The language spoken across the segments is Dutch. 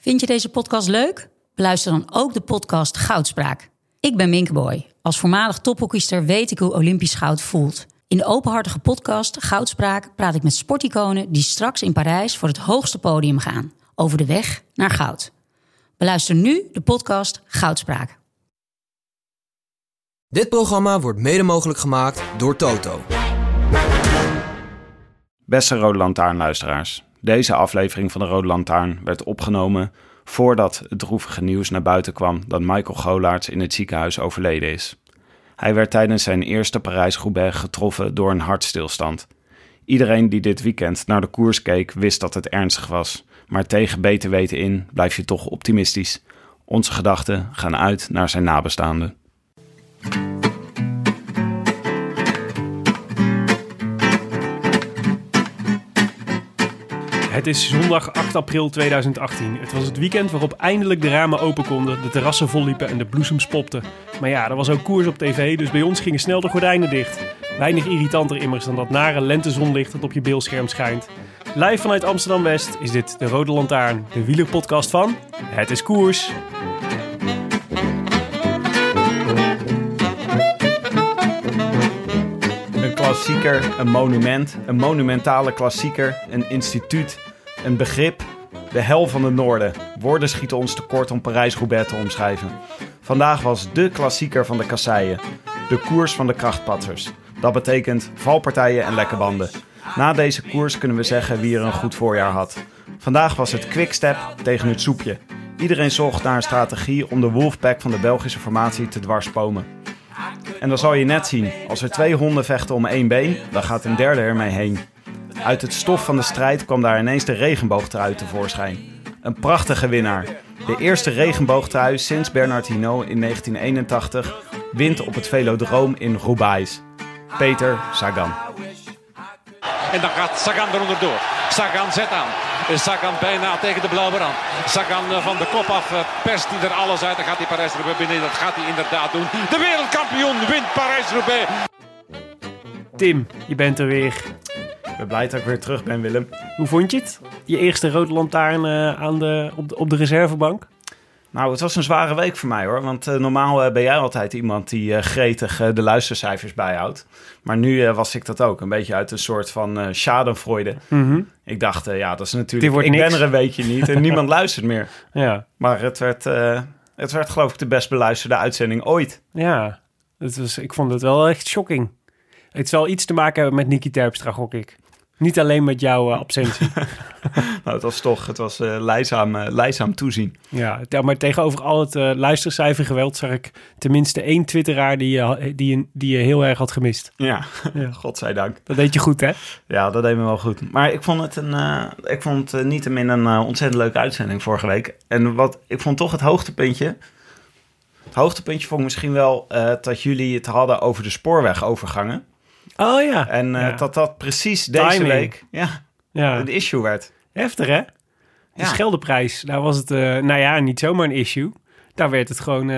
Vind je deze podcast leuk? Beluister dan ook de podcast Goudspraak. Ik ben Minke Boy. Als voormalig tophockeyster weet ik hoe Olympisch goud voelt. In de openhartige podcast Goudspraak praat ik met sporticonen die straks in Parijs voor het hoogste podium gaan. Over de weg naar goud. Beluister nu de podcast Goudspraak. Dit programma wordt mede mogelijk gemaakt door Toto. Beste Rode Lantaarn-luisteraars. Deze aflevering van de Rode Lantaarn werd opgenomen voordat het droevige nieuws naar buiten kwam dat Michael Golaerts in het ziekenhuis overleden is. Hij werd tijdens zijn eerste Parijs-Roubaix getroffen door een hartstilstand. Iedereen die dit weekend naar de koers keek wist dat het ernstig was. Maar tegen beter weten in blijf je toch optimistisch. Onze gedachten gaan uit naar zijn nabestaanden. Het is zondag 8 april 2018. Het was het weekend waarop eindelijk de ramen open konden, de terrassen volliepen en de bloesems popten. Maar ja, er was ook koers op tv, dus bij ons gingen snel de gordijnen dicht. Weinig irritanter immers dan dat nare lentezonlicht dat op je beeldscherm schijnt. Live vanuit Amsterdam-West is dit de Rode Lantaarn, de wielerpodcast van Het is Koers. Een klassieker, een monument, een monumentale klassieker, een instituut, een begrip, de hel van het noorden. Woorden schieten ons tekort om Parijs-Roubaix te omschrijven. Vandaag was dé klassieker van de kasseien, de koers van de krachtpatsers. Dat betekent valpartijen en lekke banden. Na deze koers kunnen we zeggen wie er een goed voorjaar had. Vandaag was het quickstep tegen het soepje. Iedereen zocht naar een strategie om de Wolfpack van de Belgische formatie te dwarsbomen. En dan zal je net zien, als er 2 honden vechten om 1 been, dan gaat een derde ermee heen. Uit het stof van de strijd kwam daar ineens de regenboogtrui tevoorschijn. Een prachtige winnaar. De eerste regenboogtrui sinds Bernard Hinault in 1981 wint op het velodroom in Roubaix. Peter Sagan. En dan gaat Sagan eronder door. Sagan zet aan. Sagan bijna tegen de blauwe rand. Sagan van de kop af perst hij er alles uit. Dan gaat hij Parijs-Roubaix binnen. Dat gaat hij inderdaad doen. De wereldkampioen wint Parijs-Roubaix. Tim, je bent er weer. Ik ben blij dat ik weer terug ben, Willem. Hoe vond je het? Je eerste Rode Lantaarn op de reservebank? Nou, het was een zware week voor mij hoor. Want normaal ben jij altijd iemand die gretig de luistercijfers bijhoudt. Maar nu was ik dat ook. Een beetje uit een soort van schadenfreude. Mm-hmm. Ik dacht, dat is natuurlijk... Ik ben er een weekje niet en niemand luistert meer. Ja. Maar het werd geloof ik de best beluisterde uitzending ooit. Ja, ik vond het wel echt shocking. Het zal iets te maken hebben met Nicky Terpstra, gok ik. Niet alleen met jouw absentie. Nou, het was lijzaam toezien. Ja, maar tegenover al het luistercijfergeweld zag ik tenminste 1 twitteraar die je heel erg had gemist. Ja, godzijdank. Dat deed je goed, hè? Ja, dat deed me wel goed. Maar ik vond het niettemin een ontzettend leuke uitzending vorige week. En ik vond toch het hoogtepuntje... Het hoogtepuntje vond ik misschien wel dat jullie het hadden over de spoorwegovergangen. Oh ja. En dat precies deze Timing. week een issue werd. Heftig, hè? De Scheldeprijs, daar was het niet zomaar een issue. Daar werd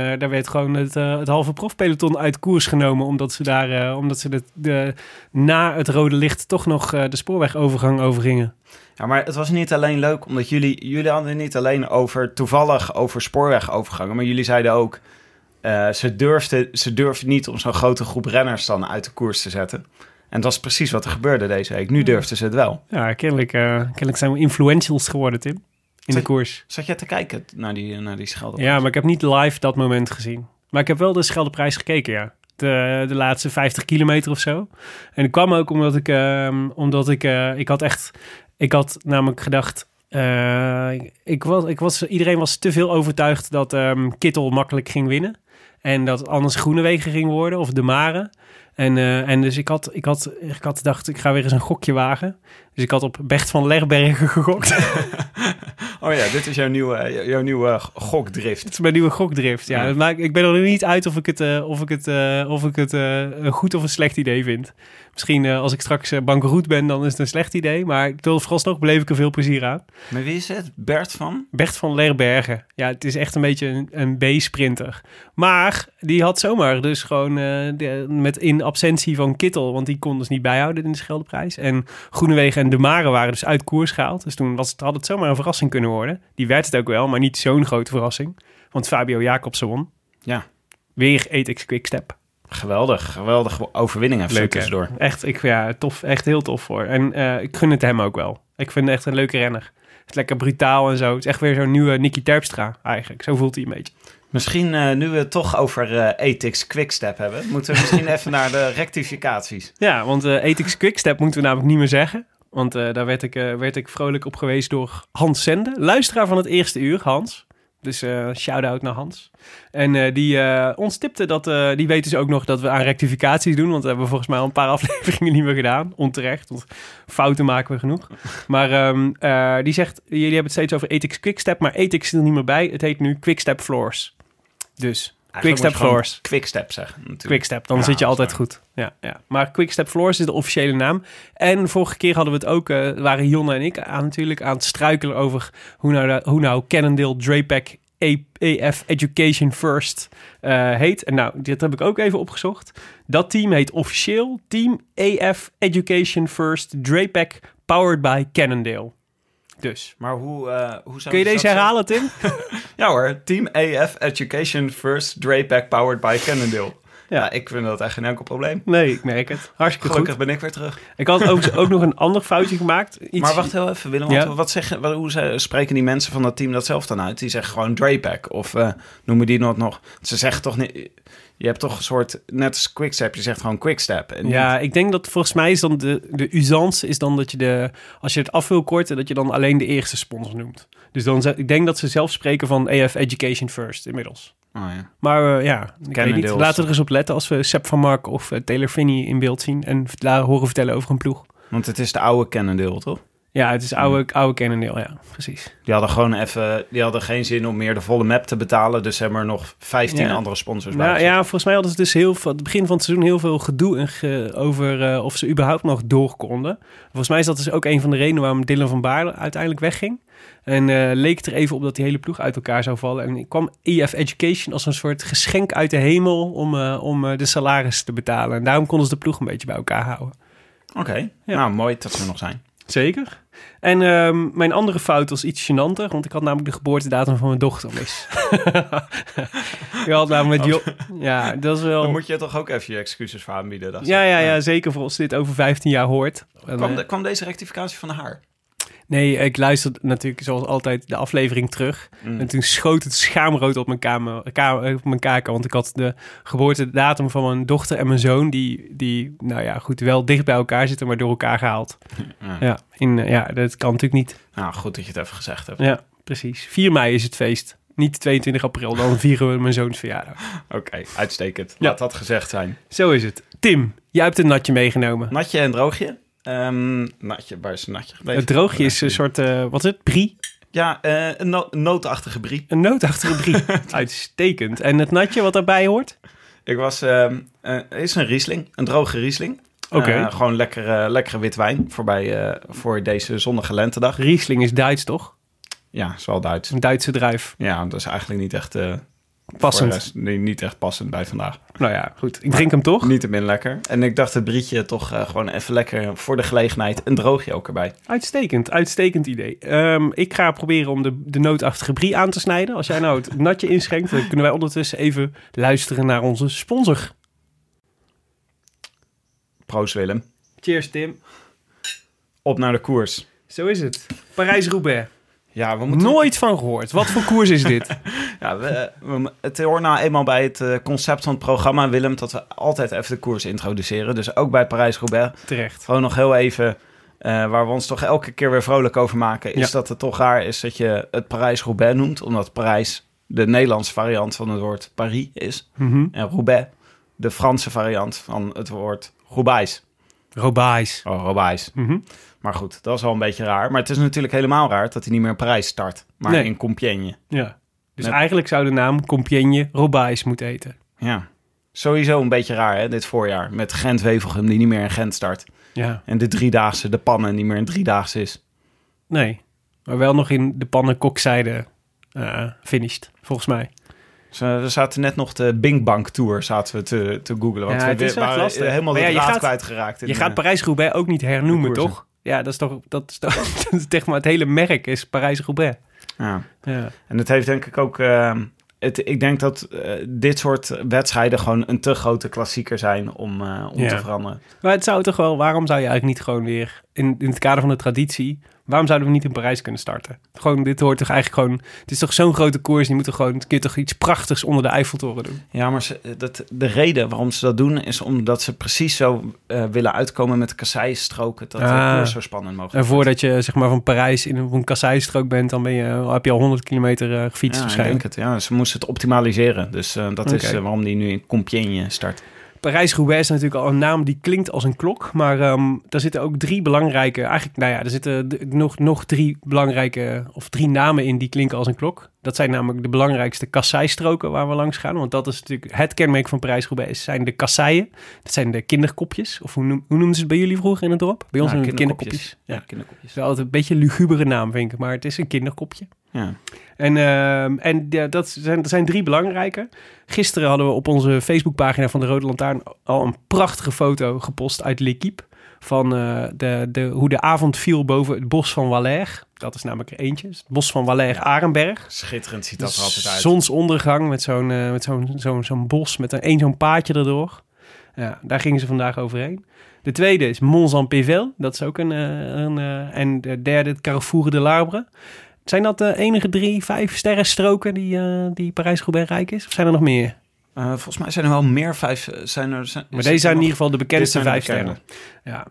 het halve profpeloton uit koers genomen, omdat ze na het rode licht toch nog de spoorwegovergang overgingen. Ja, maar het was niet alleen leuk, omdat jullie hadden niet alleen toevallig over spoorwegovergangen, maar jullie zeiden ook, ze durfden niet om zo'n grote groep renners dan uit de koers te zetten. En dat is precies wat er gebeurde deze week. Nu durfden ze het wel. Ja, kennelijk zijn we influentials geworden, Tim. In de koers. Zat jij te kijken naar die Scheldeprijs? Ja, maar ik heb niet live dat moment gezien. Maar ik heb wel de Scheldeprijs gekeken, ja. De laatste 50 kilometer of zo. En dat kwam ook omdat ik had namelijk gedacht... iedereen was te veel overtuigd dat Kittel makkelijk ging winnen. En dat anders Groenewegen ging worden, of De Mare. En dus ik had gedacht, ik ga weer eens een gokje wagen. Dus ik had op Bert van Lerbergen gegokt. Oh ja, dit is jouw nieuwe gokdrift. Het is mijn nieuwe gokdrift, ja. Ja. Maar ik ben er niet uit of ik het een goed of een slecht idee vind. Misschien als ik straks bankroet ben, dan is het een slecht idee. Maar vooralsnog beleef ik er veel plezier aan. Maar wie is het? Bert van Lerbergen. Ja, het is echt een beetje een B-sprinter. Maar die had zomaar dus gewoon met in absentie van Kittel, want die kon dus niet bijhouden in de Scheldeprijs. En Groenewegen en De Mare waren dus uit koers gehaald. Dus toen had het zomaar een verrassing kunnen kunnen worden. Die werd het ook wel, maar niet zo'n grote verrassing. Want Fabio Jacobsen won. Ja. Weer ATX Quickstep. Geweldige overwinning even Leuk, tussendoor. Echt, tof. Echt heel tof voor. En ik gun het hem ook wel. Ik vind het echt een leuke renner. Het is lekker brutaal en zo. Het is echt weer zo'n nieuwe Nicky Terpstra eigenlijk. Zo voelt hij een beetje. Misschien, nu we het toch over ATX Quickstep hebben, moeten we misschien even naar de rectificaties. Ja, want ATX Quickstep moeten we namelijk niet meer zeggen. Want daar werd ik vrolijk op geweest door Hans Zende. Luisteraar van het eerste uur, Hans. Dus shout-out naar Hans. En die ons tipte dat... die weten dus ook nog dat we aan rectificaties doen. Want we hebben volgens mij al een paar afleveringen niet meer gedaan. Onterecht, want fouten maken we genoeg. Maar die zegt... Jullie hebben het steeds over ATX Quickstep, maar ATX is er niet meer bij. Het heet nu Quickstep Floors. Dus Quickstep Floors. Quickstep zeggen natuurlijk. Quickstep, dan zit je altijd goed. Ja. Maar Quickstep Floors is de officiële naam. En vorige keer hadden we het ook... waren Jonne en ik aan het struikelen over... hoe nou Cannondale Drapac AF Education First heet. En nou, dit heb ik ook even opgezocht. Dat team heet officieel Team AF Education First Drapac Powered by Cannondale. Dus. Maar hoe zou kun je deze herhalen, Tim? Ja hoor, Team AF Education First Drapac Powered by Cannondale. Ja, ik vind dat echt geen enkel probleem. Nee, ik merk het. Hartstikke Gelukkig goed. ben ik weer terug. Ik had ook nog een ander foutje gemaakt. Maar wacht heel even, Willem. Ja. Hoe spreken die mensen van dat team dat zelf dan uit? Die zeggen gewoon Drapac of noemen die nog. Ze zeggen toch niet... Je hebt toch een soort, net als Quickstep, je zegt gewoon Quickstep. En ja, ik denk dat volgens mij is dan de usance is dan dat je als je het af wil korten, dat je dan alleen de eerste sponsor noemt. Dus dan, ik denk dat ze zelf spreken van AF Education First inmiddels. Oh, ja. Maar ik weet niet. Laten we er eens op letten als we Sepp van Mark of Taylor Phinney in beeld zien en horen vertellen over een ploeg. Want het is de oude Cannondale, toch? Ja, het is oude Cannondale, ja, precies. Die hadden geen zin om meer de volle map te betalen, dus hebben er nog 15 andere sponsors bij. Ja, volgens mij hadden ze dus aan het begin van het seizoen heel veel gedoe over of ze überhaupt nog door konden. Volgens mij is dat dus ook een van de redenen waarom Dylan van Baarle uiteindelijk wegging. En leek het er even op dat die hele ploeg uit elkaar zou vallen. En kwam EF Education als een soort geschenk uit de hemel om de salaris te betalen. En daarom konden ze de ploeg een beetje bij elkaar houden. Oké. Ja. Nou mooi dat ze er nog zijn. Zeker. En mijn andere fout was iets gênanter, want ik had namelijk de geboortedatum van mijn dochter mis. Ik had namelijk ja, dat is wel... Dan moet je toch ook even je excuses voor aanbieden. Ja, zeker voor als dit over 15 jaar hoort. Kwam deze rectificatie van haar? Nee, ik luisterde natuurlijk zoals altijd de aflevering terug. En toen schoot het schaamrood op mijn kaken. Want ik had de geboortedatum van mijn dochter en mijn zoon... die nou ja, goed, wel dicht bij elkaar zitten, maar door elkaar gehaald. Ja, dat kan natuurlijk niet. Nou, goed dat je het even gezegd hebt. Ja, precies. 4 mei is het feest. Niet 22 april, dan vieren we mijn zoons verjaardag. Oké, uitstekend. Laat dat gezegd zijn. Zo is het. Tim, jij hebt een natje meegenomen. Natje en droogje. Natje, waar is een natje gebleven? Het droogje is een soort, wat is het, brie? Ja, een nootachtige brie. Een nootachtige brie. Uitstekend. En het natje wat daarbij hoort? Ik was, is een Riesling, een droge Riesling. Oké. Gewoon lekkere wit wijn voor deze zonnige lentedag. Riesling is Duits, toch? Ja, is wel Duits. Een Duitse druif. Ja, dat is eigenlijk niet echt... Passend. Niet echt passend bij vandaag. Nou ja, goed. Ik drink hem toch? Niet te min lekker. En ik dacht het brietje toch gewoon even lekker voor de gelegenheid. Een droogje ook erbij. Uitstekend idee. Ik ga proberen om de nootachtige brie aan te snijden. Als jij nou het natje inschenkt, dan kunnen wij ondertussen even luisteren naar onze sponsor. Proost Willem. Cheers Tim. Op naar de koers. Zo is het. Parijs-Roubaix. Ja, we moeten... Nooit van gehoord. Wat voor koers is dit? Ja, het hoort nou eenmaal bij het concept van het programma, Willem, dat we altijd even de koers introduceren. Dus ook bij Parijs-Roubaix. Terecht. Gewoon nog heel even, waar we ons toch elke keer weer vrolijk over maken, is dat het toch raar is dat je het Parijs-Roubaix noemt, omdat Parijs de Nederlandse variant van het woord Paris is. Mm-hmm. En Roubaix de Franse variant van het woord Roubaix. Roubaix. Oh, Roubaix. Mm-hmm. Maar goed, dat is wel een beetje raar. Maar het is natuurlijk helemaal raar dat hij niet meer in Parijs start, maar in Compiègne. Ja. Dus eigenlijk zou de naam Compiègne-Roubaix moeten heten. Ja, sowieso een beetje raar hè, dit voorjaar. Met Gent-Wevelgem die niet meer in Gent start. Ja. En de driedaagse, de pannen, niet meer een driedaagse is. Nee, maar wel nog in de pannenkokzijde finished, volgens mij. We zaten net nog de Bing Bang Tour zaten we te googlen. Want we waren helemaal de draad kwijtgeraakt. Je gaat Parijs-Roubaix ook niet hernoemen, toch? Ja, dat is toch echt maar het hele merk is Parijs-Roubaix. Ja. Ja. En het heeft denk ik ook... ik denk dat dit soort wedstrijden gewoon een te grote klassieker zijn om te veranderen. Maar het zou toch wel... Waarom zou je eigenlijk niet gewoon weer... In het kader van de traditie... Waarom zouden we niet in Parijs kunnen starten? Gewoon, dit hoort toch eigenlijk gewoon... Het is toch zo'n grote koers... Je moet toch gewoon... Kun je toch iets prachtigs onder de Eiffeltoren doen? Ja, maar de reden waarom ze dat doen... is omdat ze precies zo willen uitkomen met de kasseistroken... dat de koers zo spannend mogelijk En voordat je zeg maar van Parijs in een kasseistrook bent... dan heb je al 100 kilometer gefietst waarschijnlijk. Ik denk het, ja. Ze moesten het optimaliseren. Dus dat is waarom die nu in Compiègne start. Parijs-Roubaix is natuurlijk al een naam die klinkt als een klok. Maar daar zitten ook 3 belangrijke... Eigenlijk, er zitten nog 3 belangrijke... of 3 namen in die klinken als een klok. Dat zijn namelijk de belangrijkste kasseistroken waar we langs gaan. Want dat is natuurlijk het kenmerk van Parijs-Roubaix. Zijn de kasseien. Dat zijn de kinderkopjes. Of hoe noemden ze het bij jullie vroeger in het dorp? Bij ons noemen we kinderkopjes. Ja, kinderkopjes. Dat is altijd een beetje een lugubere naam, vind ik. Maar het is een kinderkopje. Ja. En dat zijn 3 belangrijke. Gisteren hadden we op onze Facebookpagina van de Rode Lantaarn al een prachtige foto gepost uit L'Équipe. Van hoe de avond viel boven het bos van Valère. Dat is namelijk er eentje. Het bos van Valère-Arenberg. Schitterend ziet dat er altijd uit. Zonsondergang met zo'n bos met zo'n paadje erdoor. Ja, daar gingen ze vandaag overheen. De tweede is Mons-en-Pévèle. Dat is ook en de derde, het Carrefour de l'Arbre. Zijn dat de enige 3, 5 sterrenstroken die Parijs-Roubaix rijk is? Of zijn er nog meer? Volgens mij zijn er wel meer 5. Maar deze zijn in ieder geval de bekendste 5 sterren. Ja.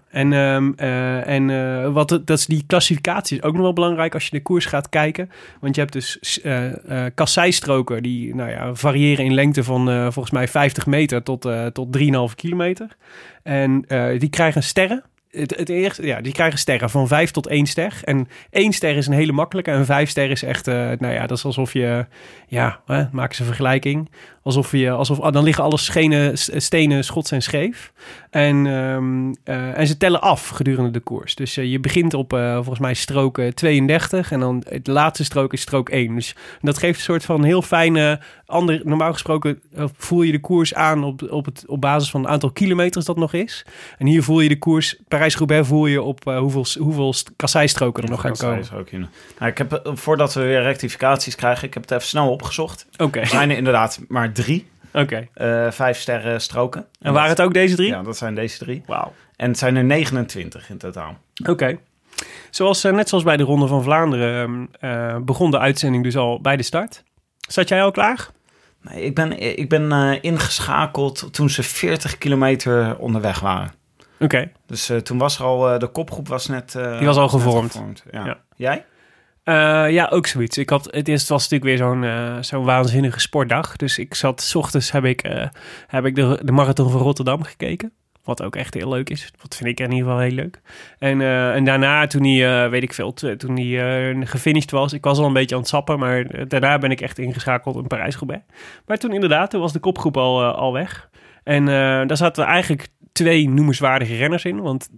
Dat is die klassificatie is ook nog wel belangrijk als je de koers gaat kijken. Want je hebt dus kasseistroken die variëren in lengte van volgens mij 50 meter tot 3,5 kilometer. En die krijgen sterren. Het eerste, die krijgen sterren van 5 tot 1 ster. En 1 ster is een hele makkelijke. En 5 ster is echt, dat is alsof je, maak eens een vergelijking. Dan liggen alle stenen schots en scheef. En ze tellen af gedurende de koers. Dus je begint op volgens mij strook 32. En dan het laatste strook is strook 1. Dus dat geeft een soort van heel fijne... Normaal gesproken voel je de koers aan op basis van het aantal kilometers dat nog is. En hier voel je de koers... Parijs-Roubaix voel je op hoeveel kasseistroken er nog gaan komen. Nou, ik heb, voordat we weer rectificaties krijgen... Ik heb het even snel opgezocht. Oké. Er zijn er inderdaad maar 3. Oké. 5 sterren stroken. En waren het ook deze 3? Ja, dat zijn deze 3. Wauw. En het zijn er 29 in totaal. Oké. Net zoals bij de Ronde van Vlaanderen begon de uitzending dus al bij de start. Zat jij al klaar? Nee, ik ben ingeschakeld toen ze 40 kilometer onderweg waren. Oké. Dus toen was er al... de kopgroep was net... die was al gevormd. Ja. Jij? Ook zoiets. Het was natuurlijk weer zo'n waanzinnige sportdag. Dus ik zat... 's ochtends heb ik de Marathon van Rotterdam gekeken. Wat ook echt heel leuk is. Dat vind ik in ieder geval heel leuk. En daarna, toen hij gefinished was... Ik was al een beetje aan het sappen... maar daarna ben ik echt ingeschakeld in Parijs-Roubaix. Maar toen was de kopgroep al weg. En daar zaten eigenlijk 2 noemenswaardige renners in. Want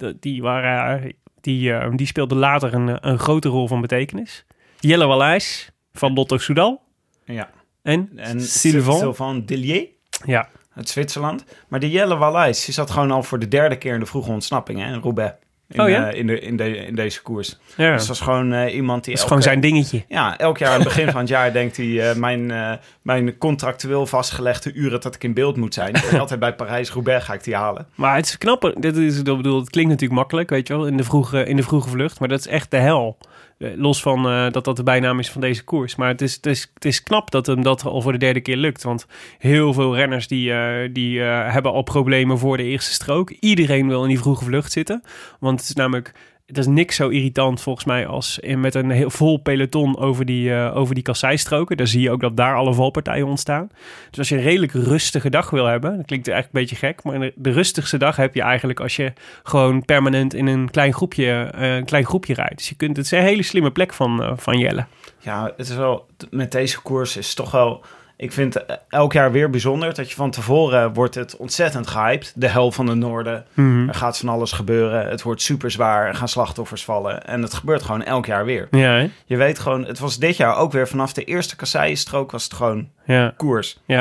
die speelde later een grote rol van betekenis. Jelle Wallace van Lotto Soudal. Ja. En Sylvain Dillier. Ja. Uit Zwitserland. Maar die Jelle Wallace, die zat gewoon al voor de 3e keer in de vroege ontsnapping, hè, in Roubaix. In deze koers. Ja. Dus dat is gewoon iemand die... Dat is gewoon zijn dingetje. Ja, elk jaar aan het begin van het jaar denkt hij... mijn contractueel vastgelegde uren dat ik in beeld moet zijn. En altijd bij Parijs-Roubaix ga ik die halen. Maar het is knapper. Het klinkt natuurlijk makkelijk, weet je wel, in de vroege vlucht. Maar dat is echt de hel. Los van dat de bijnaam is van deze koers. Maar het is knap dat hem dat al voor de 3e keer lukt. Want heel veel renners die hebben al problemen voor de eerste strook. Iedereen wil in die vroege vlucht zitten. Want het is namelijk... Het is niks zo irritant volgens mij als met een heel vol peloton over die kasseistroken. Daar zie je ook dat daar alle valpartijen ontstaan. Dus als je een redelijk rustige dag wil hebben, dat klinkt eigenlijk een beetje gek, maar de rustigste dag heb je eigenlijk als je gewoon permanent in een klein groepje rijdt. Dus het is een hele slimme plek van Jelle. Ja, het is wel, met deze koers is het toch wel... Ik vind elk jaar weer bijzonder dat je van tevoren wordt het ontzettend gehyped. De hel van de Noorden. Mm-hmm. Er gaat van alles gebeuren. Het wordt super zwaar. Er gaan slachtoffers vallen. En het gebeurt gewoon elk jaar weer. Ja, hè? Je weet gewoon, het was dit jaar ook weer vanaf de eerste kasseienstrook was het gewoon koers. Ja.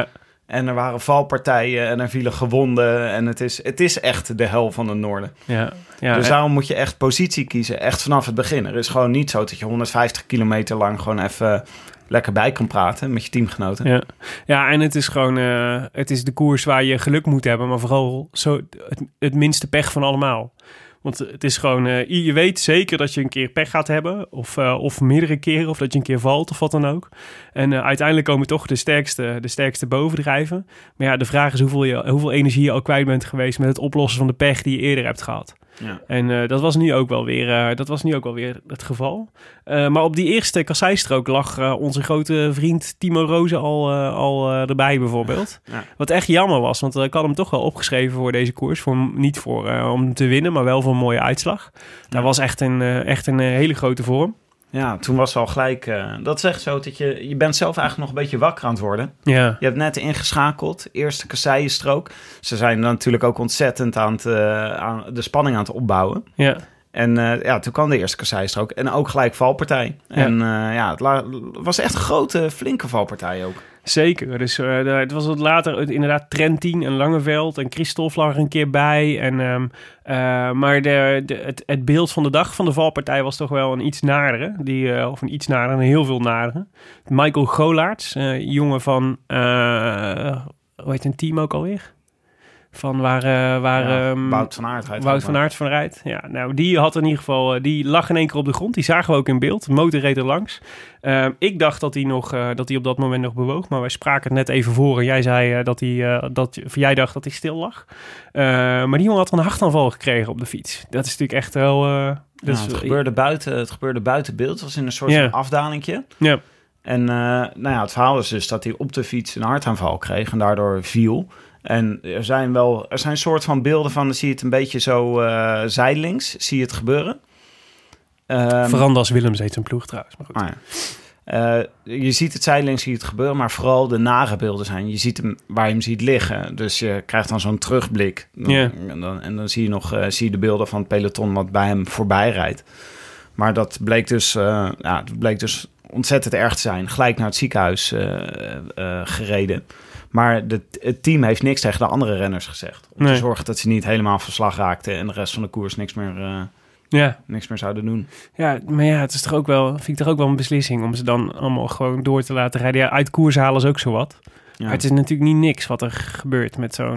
En er waren valpartijen en er vielen gewonden. En het is echt de hel van het noorden. Ja, Dus daarom moet je echt positie kiezen. Echt vanaf het begin. Er is gewoon niet zo dat je 150 kilometer lang gewoon even lekker bij kan praten met je teamgenoten. Ja, en het is gewoon het is de koers waar je geluk moet hebben. Maar vooral het minste pech van allemaal. Want het is gewoon, je weet zeker dat je een keer pech gaat hebben. Of meerdere keren, of dat je een keer valt of wat dan ook. En uiteindelijk komen toch de sterkste bovendrijven. Maar ja, de vraag is hoeveel energie je al kwijt bent geweest met het oplossen van de pech die je eerder hebt gehad. Ja. En dat was nu ook wel weer het geval. Maar op die eerste kasseistrook lag onze grote vriend Timo Roze al erbij bijvoorbeeld. Ja. Wat echt jammer was, want ik had hem toch wel opgeschreven voor deze koers. Niet om te winnen, maar wel voor een mooie uitslag. Daar was echt een hele grote vorm. Ja, toen was al gelijk... dat is echt zo dat je bent zelf eigenlijk nog een beetje wakker aan het worden. Ja. Je hebt net ingeschakeld, eerste kasseienstrook. Ze zijn natuurlijk ook ontzettend aan de spanning aan het opbouwen. Ja. En toen kwam de eerste kasseienstrook en ook gelijk valpartij. Ja. En het was echt een grote, flinke valpartij ook. Zeker. Dus het was wat later inderdaad Trentin en Langeveld en Christophe lag er een keer bij. Maar het beeld van de dag van de valpartij was toch wel een iets nadere. Een heel veel nadere. Michael Golaerts, jongen van, hoe heet een team ook alweer? Van Wout van Aert. Wout van Aert van rijdt. Ja, nou, die had in ieder geval... die lag in één keer op de grond. Die zagen we ook in beeld. De motor reed er langs. Ik dacht dat hij op dat moment nog bewoog. Maar wij spraken het net even voor. En jij zei jij dacht dat hij stil lag. Maar die jongen had een hartaanval gekregen op de fiets. Dat is natuurlijk echt wel... het gebeurde buiten beeld. Het was in een soort van afdalingje. Ja. En het verhaal is dus dat hij op de fiets een hartaanval kreeg. En daardoor viel... En er zijn soort van beelden van, dan zie je het een beetje zo zijdelings, zie je het gebeuren. Verandas Willems heet zijn ploeg trouwens, maar goed. Je ziet het zijdelings, zie je het gebeuren, maar vooral de nare beelden zijn. Je ziet hem waar je hem ziet liggen, dus je krijgt dan zo'n terugblik. En dan zie je de beelden van het peloton wat bij hem voorbij rijdt. Maar dat bleek dus ontzettend erg te zijn. Gelijk naar het ziekenhuis gereden. Maar het team heeft niks tegen de andere renners gezegd. Om te zorgen dat ze niet helemaal van slag raakten... en de rest van de koers niks meer zouden doen. Ja, maar het is toch ook wel, vind ik toch ook wel een beslissing... om ze dan allemaal gewoon door te laten rijden. Ja, uit koers halen is ook zo wat. Ja. Maar het is natuurlijk niet niks wat er gebeurt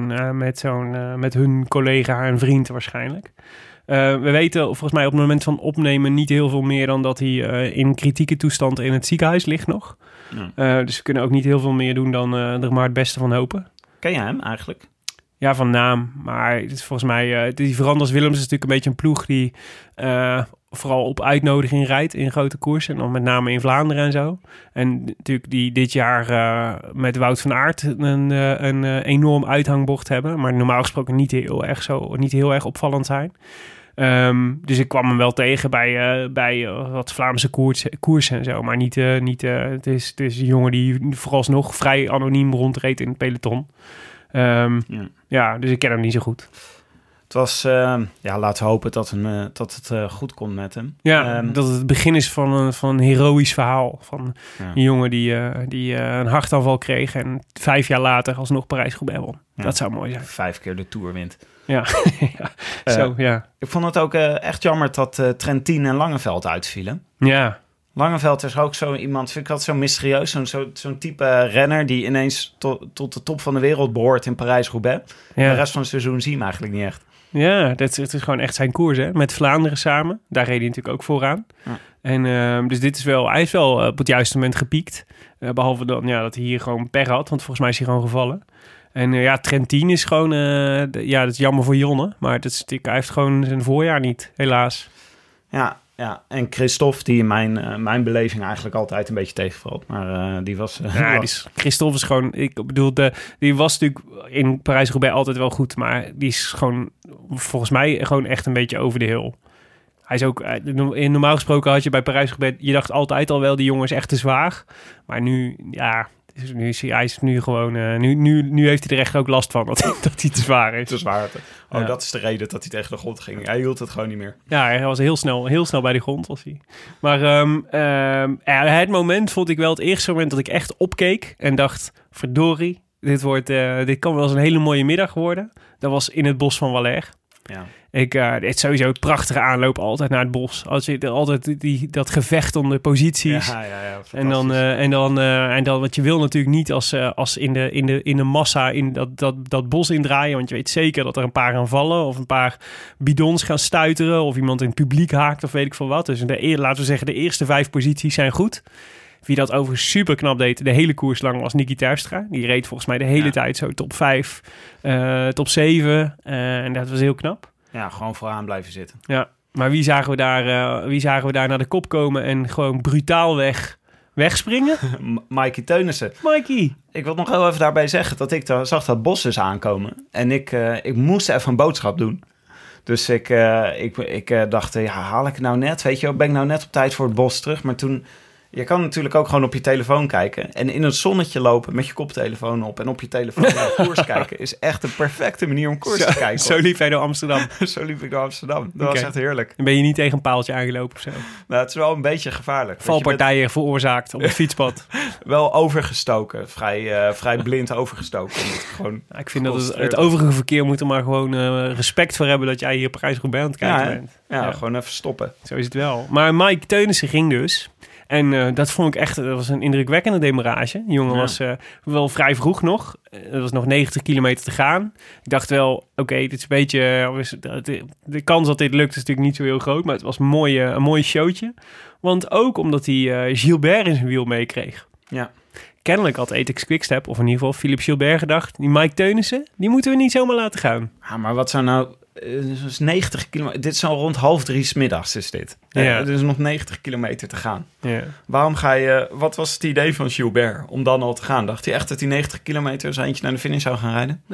met hun collega en vriend waarschijnlijk. We weten volgens mij op het moment van opnemen niet heel veel meer... dan dat hij in kritieke toestand in het ziekenhuis ligt nog... Ja. Dus we kunnen ook niet heel veel meer doen dan er maar het beste van hopen. Ken jij hem eigenlijk? Ja, van naam. Maar het is volgens mij... die Verandas Willems is natuurlijk een beetje een ploeg die vooral op uitnodiging rijdt in grote koersen. En dan met name in Vlaanderen en zo. En natuurlijk die dit jaar met Wout van Aert een enorm uithangbord hebben. Maar normaal gesproken niet heel erg opvallend zijn. Dus ik kwam hem wel tegen bij wat Vlaamse koersen en zo. Maar het is een jongen die vooralsnog vrij anoniem rondreed in het peloton. Dus ik ken hem niet zo goed. Het was, laten we hopen dat het goed komt met hem. Ja, dat het begin is van een heroïsch verhaal. Van een jongen die een hartaanval kreeg en 5 jaar later alsnog Parijs-Roubaix won. Ja. Dat zou mooi zijn. 5 keer de Tour wint. Ja, Ik vond het ook echt jammer dat Trentin en Langeveld uitvielen. Ja. Langeveld is ook zo iemand, vind ik altijd zo mysterieus. Zo'n type renner die ineens tot de top van de wereld behoort in Parijs-Roubaix. Ja. De rest van het seizoen zie je hem eigenlijk niet echt. Ja, het is gewoon echt zijn koers, hè. Met Vlaanderen samen. Daar reed hij natuurlijk ook vooraan. Ja. En dus hij is wel op het juiste moment gepiekt. Behalve dan dat hij hier gewoon per had, want volgens mij is hij gewoon gevallen. En Trentin is gewoon... dat is jammer voor Jonne. Maar hij heeft gewoon zijn voorjaar niet, helaas. Ja, en Christophe, die in mijn beleving eigenlijk altijd een beetje tegenvalt. Maar die was... Christophe is gewoon... Ik bedoel, die was natuurlijk in Parijs-Roubaix altijd wel goed. Maar die is gewoon volgens mij gewoon echt een beetje over de hill. Hij is ook... normaal gesproken had je bij Parijs-Roubaix... Je dacht altijd al wel, die jongen is echt te zwaar. Maar nu, hij is nu gewoon... Nu heeft hij er echt ook last van dat hij te zwaar is. Te zwaar. Dat is de reden dat hij tegen de grond ging. Hij hield het gewoon niet meer. Ja, hij was heel snel bij de grond. Was hij. Maar het moment vond ik wel het eerste moment dat ik echt opkeek en dacht... Verdorie, dit kan wel eens een hele mooie middag worden. Dat was in het bos van Waller. Ja. Het is sowieso een prachtige aanloop altijd naar het bos. Als je altijd dat gevecht om de posities. Ja, en dan wat je wil natuurlijk niet als in de massa in dat bos indraaien. Want je weet zeker dat er een paar gaan vallen of een paar bidons gaan stuiteren of iemand in het publiek haakt of weet ik veel wat. Dus laten we zeggen de eerste 5 posities zijn goed. Wie dat overigens super knap deed de hele koers lang was Niki Terpstra. Die reed volgens mij de hele tijd zo top 5, top 7. En dat was heel knap. Ja, gewoon vooraan blijven zitten. Ja, maar wie zagen we daar naar de kop komen en gewoon brutaal wegspringen? Mikey Teunissen. Mikey! Ik wil nog heel even daarbij zeggen dat ik zag dat bos dus aankomen. En ik moest even een boodschap doen. Dus ik dacht, haal ik het nou net? Weet je, ben ik nou net op tijd voor het bos terug? Maar toen... Je kan natuurlijk ook gewoon op je telefoon kijken. En in het zonnetje lopen met je koptelefoon op... en op je telefoon naar de koers kijken... is echt een perfecte manier om koers te kijken. Zo liep jij door Amsterdam? Zo liep ik door Amsterdam. Dat was echt heerlijk. En ben je niet tegen een paaltje aangelopen of zo? Nou, het is wel een beetje gevaarlijk. Valpartijen veroorzaakt op het fietspad. Wel overgestoken. Vrij blind overgestoken. Ik vind dat het overige verkeer moet er maar gewoon respect voor hebben... dat jij hier Parijs-Roubaix aan het kijken bent. Ja, gewoon even stoppen. Zo is het wel. Maar Mike Teunissen ging dus... En dat vond ik echt, dat was een indrukwekkende demarrage. Die jongen was wel vrij vroeg nog. Er was nog 90 kilometer te gaan. Ik dacht wel, oké, dit is een beetje... De kans dat dit lukt is natuurlijk niet zo heel groot. Maar het was een mooi showtje. Want ook omdat hij Gilbert in zijn wiel meekreeg. Ja. Kennelijk had Ethics Quickstep, of in ieder geval Philippe Gilbert gedacht... die Mike Teunissen, die moeten we niet zomaar laten gaan. Ja, maar wat zou nou... Dus 90 kilometer. Dit is al rond 2:30 middags is dit. Ja. Er is nog 90 kilometer te gaan. Ja. Waarom ga je... Wat was het idee van Gilbert om dan al te gaan? Dacht hij echt dat hij 90 kilometer zijn eentje naar de finish zou gaan rijden?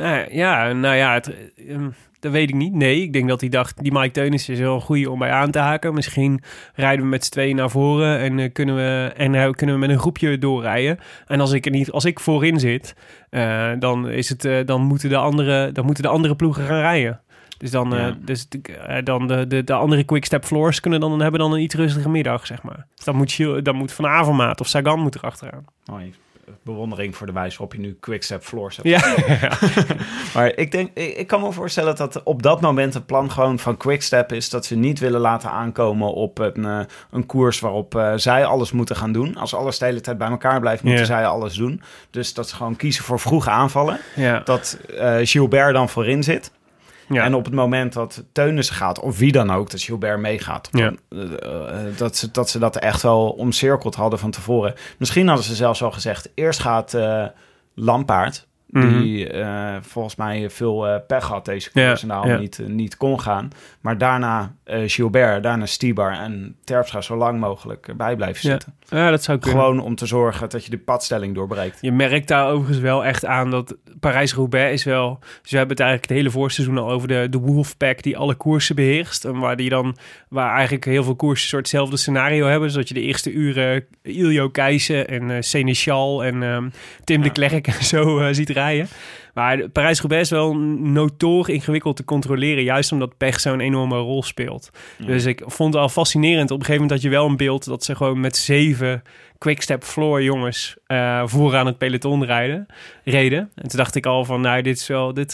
Dat weet ik niet. Nee, ik denk dat hij dacht... die Mike Teunissen is wel een goeie om bij aan te haken. Misschien rijden we met z'n tweeën naar voren... en kunnen we met een groepje doorrijden. En als ik voorin zit... dan moeten de andere ploegen gaan rijden. Dus dan de andere Quickstep Floors hebben dan een iets rustige middag, zeg maar. Dus dan moet Van Avermaat of Sagan moet erachteraan. Mooi. Bewondering voor de wijze waarop je nu Quickstep Floors hebt. Ja. Maar ik kan me voorstellen dat op dat moment het plan gewoon van Quickstep is dat ze niet willen laten aankomen op een koers waarop zij alles moeten gaan doen. Als alles de hele tijd bij elkaar blijft, moeten zij alles doen. Dus dat ze gewoon kiezen voor vroege aanvallen. Ja. Dat Gilbert dan voorin zit. Ja. En op het moment dat Teunissen gaat, of wie dan ook, dat Gilbert meegaat, dat ze dat echt wel omcirkeld hadden van tevoren. Misschien hadden ze zelfs al gezegd, eerst gaat Lampaard, die volgens mij veel pech had deze koers en daarom niet kon gaan. Maar daarna Gilbert, daarna Stybar en Terpstra zo lang mogelijk bij blijven zitten. Ja, dat zou kunnen. Gewoon om te zorgen dat je de padstelling doorbreekt. Je merkt daar overigens wel echt aan dat Parijs-Roubaix is wel... Dus we hebben het eigenlijk het hele voorseizoen al over de Wolfpack die alle koersen beheerst. En waar eigenlijk heel veel koersen een soort hetzelfde scenario hebben. Zodat je de eerste uren Iljo Keijsen en Sénéchal en Tim de Klerk en zo ziet rijden. Maar Parijs-Roubaix is wel notoor ingewikkeld te controleren. Juist omdat pech zo'n enorme rol speelt. Ja. Dus ik vond het al fascinerend. Op een gegeven moment had je wel een beeld dat ze gewoon met 7 Quickstep Floor jongens vooraan het peloton reden. En toen dacht ik al van, nou, dit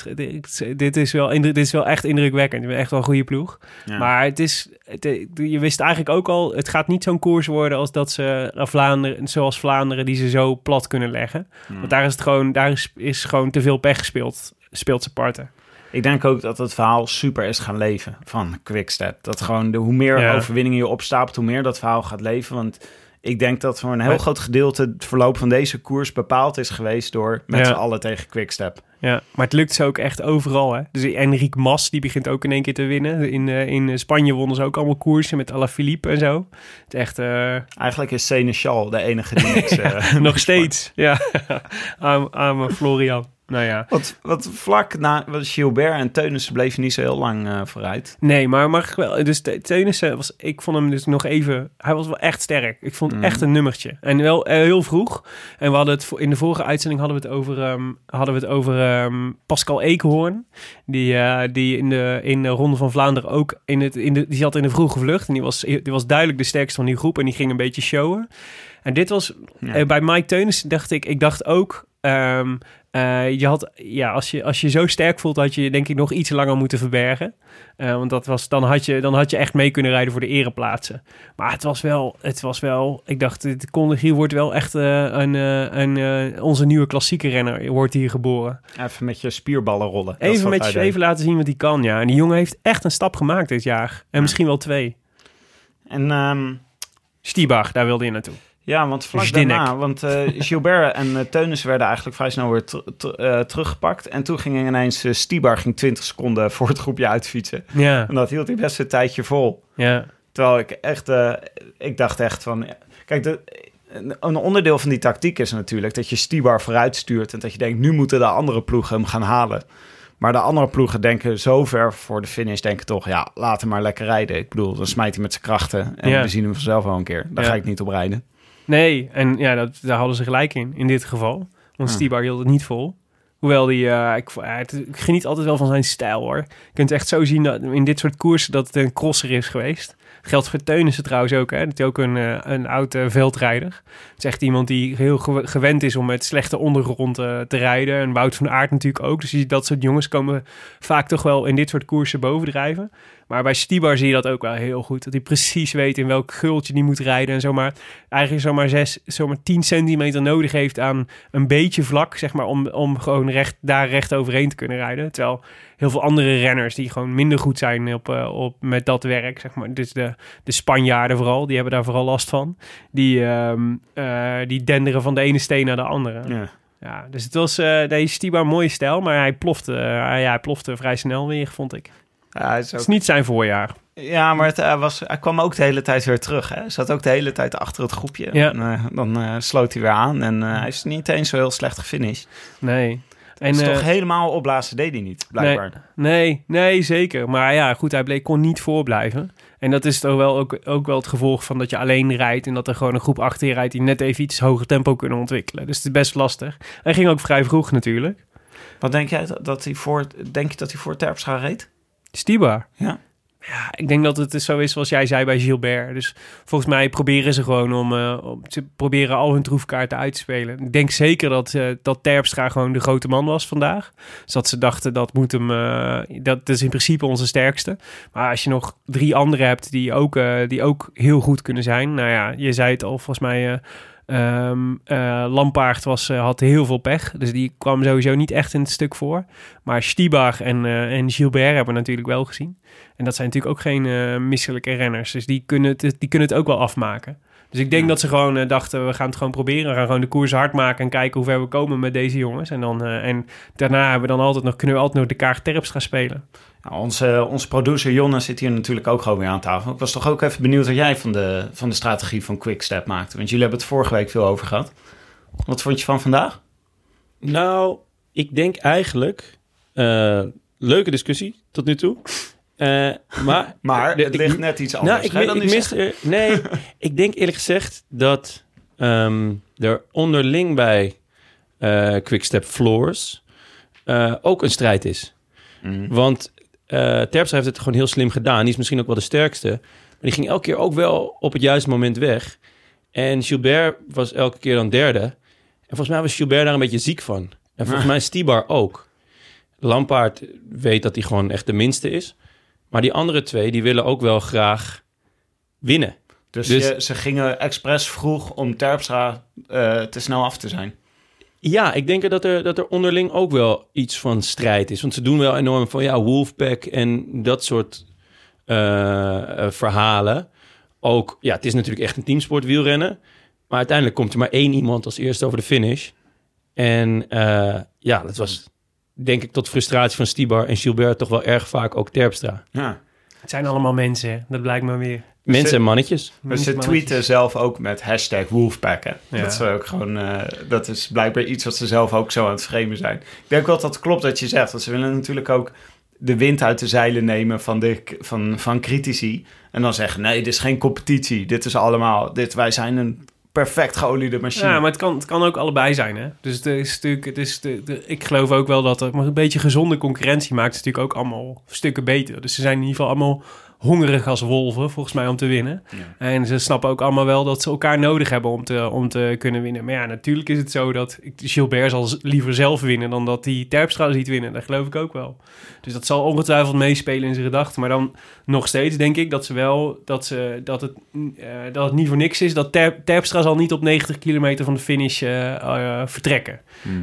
is wel echt indrukwekkend. Je bent echt wel een goede ploeg. Ja. Maar je wist eigenlijk ook al, het gaat niet zo'n koers worden als dat ze Vlaanderen die ze zo plat kunnen leggen. Ja. Want daar is gewoon te veel pech speelt ze parten. Ik denk ook dat het verhaal super is gaan leven van Quickstep. Dat gewoon hoe meer overwinningen je opstapelt, hoe meer dat verhaal gaat leven. Want ik denk dat voor een heel groot gedeelte het verloop van deze koers bepaald is geweest door met z'n allen tegen Quickstep. Ja, maar het lukt ze ook echt overal, hè. Dus Enric Mas, die begint ook in één keer te winnen. In Spanje wonnen ze ook allemaal koersen met Alaphilippe en zo. Het echt... Eigenlijk is Sénéchal de enige die niks... nog steeds, ja. Arme Florian. Nou ja. Wat vlak na Gilbert en Teunissen bleven niet zo heel lang vooruit. Nee, maar wel. Dus Teunissen ik vond hem dus nog even... Hij was wel echt sterk. Ik vond echt een nummertje. En wel heel vroeg. En we hadden het in de vorige uitzending hadden we het over Pascal Eekhoorn. Die in de Ronde van Vlaanderen ook die zat in de vroege vlucht. En die was duidelijk de sterkste van die groep. En die ging een beetje showen. En dit was bij Mike Teunissen dacht ik ook... Als je zo sterk voelt, had je denk ik nog iets langer moeten verbergen. Want dan had je echt mee kunnen rijden voor de ereplaatsen. Maar het was wel ik dacht, hier wordt wel echt onze nieuwe klassieke renner wordt hier geboren. Even met je spierballen rollen. Even laten zien wat hij kan, ja. En die jongen heeft echt een stap gemaakt dit jaar. En misschien wel 2. En Stibar, daar wilde je naartoe. ja, want vlak daarna, Gilbert en Teunissen werden eigenlijk vrij snel weer teruggepakt. En toen ging ineens Stibar 20 seconden voor het groepje uitfietsen. Ja. En dat hield hij best een tijdje vol. Ja. Terwijl ik dacht echt van... Kijk, een onderdeel van die tactiek is natuurlijk dat je Stibar vooruit stuurt en dat je denkt, nu moeten de andere ploegen hem gaan halen. Maar de andere ploegen denken zo ver voor de finish, denken toch, ja, laat hem maar lekker rijden. Ik bedoel, dan smijt hij met zijn krachten en we zien hem vanzelf wel een keer. Daar ga ik niet op rijden. Nee, en ja, daar hadden ze gelijk in dit geval. Want Stibar hield het niet vol. Hoewel ik geniet altijd wel van zijn stijl, hoor. Je kunt echt zo zien dat in dit soort koersen dat het een crosser is geweest. Dat geldt voor Teunissen trouwens ook, hè. Dat is ook een oud veldrijder. Het is echt iemand die heel gewend is om met slechte ondergrond te rijden. En Wout van Aert natuurlijk ook. Dus dat soort jongens komen vaak toch wel in dit soort koersen bovendrijven. Maar bij Stibar zie je dat ook wel heel goed. Dat hij precies weet in welk gultje die moet rijden. En zomaar 10 centimeter nodig heeft aan een beetje vlak, zeg maar, om gewoon recht overheen te kunnen rijden. Terwijl heel veel andere renners die gewoon minder goed zijn met dat werk, zeg maar. Dus de Spanjaarden vooral, die hebben daar vooral last van. Die denderen van de ene steen naar de andere. Ja. Ja, dus het was deze Stibar mooie stijl, maar hij plofte vrij snel weer, vond ik. Ja, het is niet zijn voorjaar. Ja, maar hij kwam ook de hele tijd weer terug. Hè? Hij zat ook de hele tijd achter het groepje. Ja. En, dan sloot hij weer aan. En hij is niet eens zo heel slecht gefinished. Nee. En, het is toch helemaal opblazen deed hij niet, blijkbaar. Nee, zeker. Maar ja, goed, hij kon niet voorblijven. En dat is toch wel ook wel het gevolg van dat je alleen rijdt en dat er gewoon een groep achter je rijdt die net even iets hoger tempo kunnen ontwikkelen. Dus het is best lastig. Hij ging ook vrij vroeg natuurlijk. Wat denk jij dat hij voor Terpstra reed? Stibar? Ja. Ja, ik denk dat het zo is zoals jij zei bij Gilbert. Dus volgens mij proberen ze gewoon ze proberen al hun troefkaarten uit te spelen. Ik denk zeker dat Terpstra gewoon de grote man was vandaag. Dus dat ze dachten, dat is in principe onze sterkste. Maar als je nog 3 anderen hebt die ook heel goed kunnen zijn. Nou ja, je zei het al, volgens mij... Lampaard had heel veel pech, dus die kwam sowieso niet echt in het stuk voor. Maar Stibar en Gilbert hebben we natuurlijk wel gezien. En dat zijn natuurlijk ook geen misselijke renners, dus die kunnen het ook wel afmaken. Dus ik denk dat ze gewoon dachten, we gaan het gewoon proberen. We gaan gewoon de koers hard maken en kijken hoe ver we komen met deze jongens. En daarna kunnen we altijd nog de kaart Terpstra spelen. Nou, onze producer Jonne zit hier natuurlijk ook gewoon weer aan tafel. Ik was toch ook even benieuwd wat jij van de strategie van Quickstep maakte. Want jullie hebben het vorige week veel over gehad. Wat vond je van vandaag? Nou, ik denk eigenlijk... leuke discussie tot nu toe. Maar het ligt net iets anders. Ik denk eerlijk gezegd dat er onderling bij Quickstep Floors ook een strijd is. Want Terpstra heeft het gewoon heel slim gedaan. Die is misschien ook wel de sterkste. Maar die ging elke keer ook wel op het juiste moment weg. En Gilbert was elke keer dan derde. En volgens mij was Gilbert daar een beetje ziek van. En volgens mij Stibar ook. Lampaard weet dat hij gewoon echt de minste is. Maar die andere 2, die willen ook wel graag winnen. Dus ze gingen expres vroeg om Terpstra te snel af te zijn. Ja, ik denk dat er onderling ook wel iets van strijd is. Want ze doen wel enorm van Wolfpack en dat soort verhalen. Ook, ja, het is natuurlijk echt een teamsport wielrennen. Maar uiteindelijk komt er maar 1 iemand als eerste over de finish. En dat was denk ik tot frustratie van Stibar en Gilbert toch wel erg vaak ook Terpstra. Ja. Het zijn allemaal mensen, hè? Dat blijkt maar weer. Mensen en mannetjes. Ze tweeten zelf ook met #Wolfpack. Hè? Ja. Dat is ook gewoon. Dat is blijkbaar iets wat ze zelf ook zo aan het framen zijn. Ik denk wel dat het klopt dat je zegt. Want ze willen natuurlijk ook de wind uit de zeilen nemen van critici. En dan zeggen: nee, dit is geen competitie. Dit is allemaal. Wij zijn een perfect geoliede machine. Ja, maar het kan ook allebei zijn, hè? Dus ik geloof ook wel dat er maar een beetje gezonde concurrentie maakt het natuurlijk ook allemaal stukken beter. Dus ze zijn in ieder geval hongerig als wolven, volgens mij, om te winnen. Ja. En ze snappen ook allemaal wel dat ze elkaar nodig hebben om te kunnen winnen. Maar ja, natuurlijk is het zo dat Gilbert zal liever zelf winnen dan dat hij Terpstra ziet winnen. Dat geloof ik ook wel. Dus dat zal ongetwijfeld meespelen in zijn gedachten. Maar dan nog steeds denk ik dat het niet voor niks is dat Terpstra zal niet op 90 kilometer van de finish vertrekken.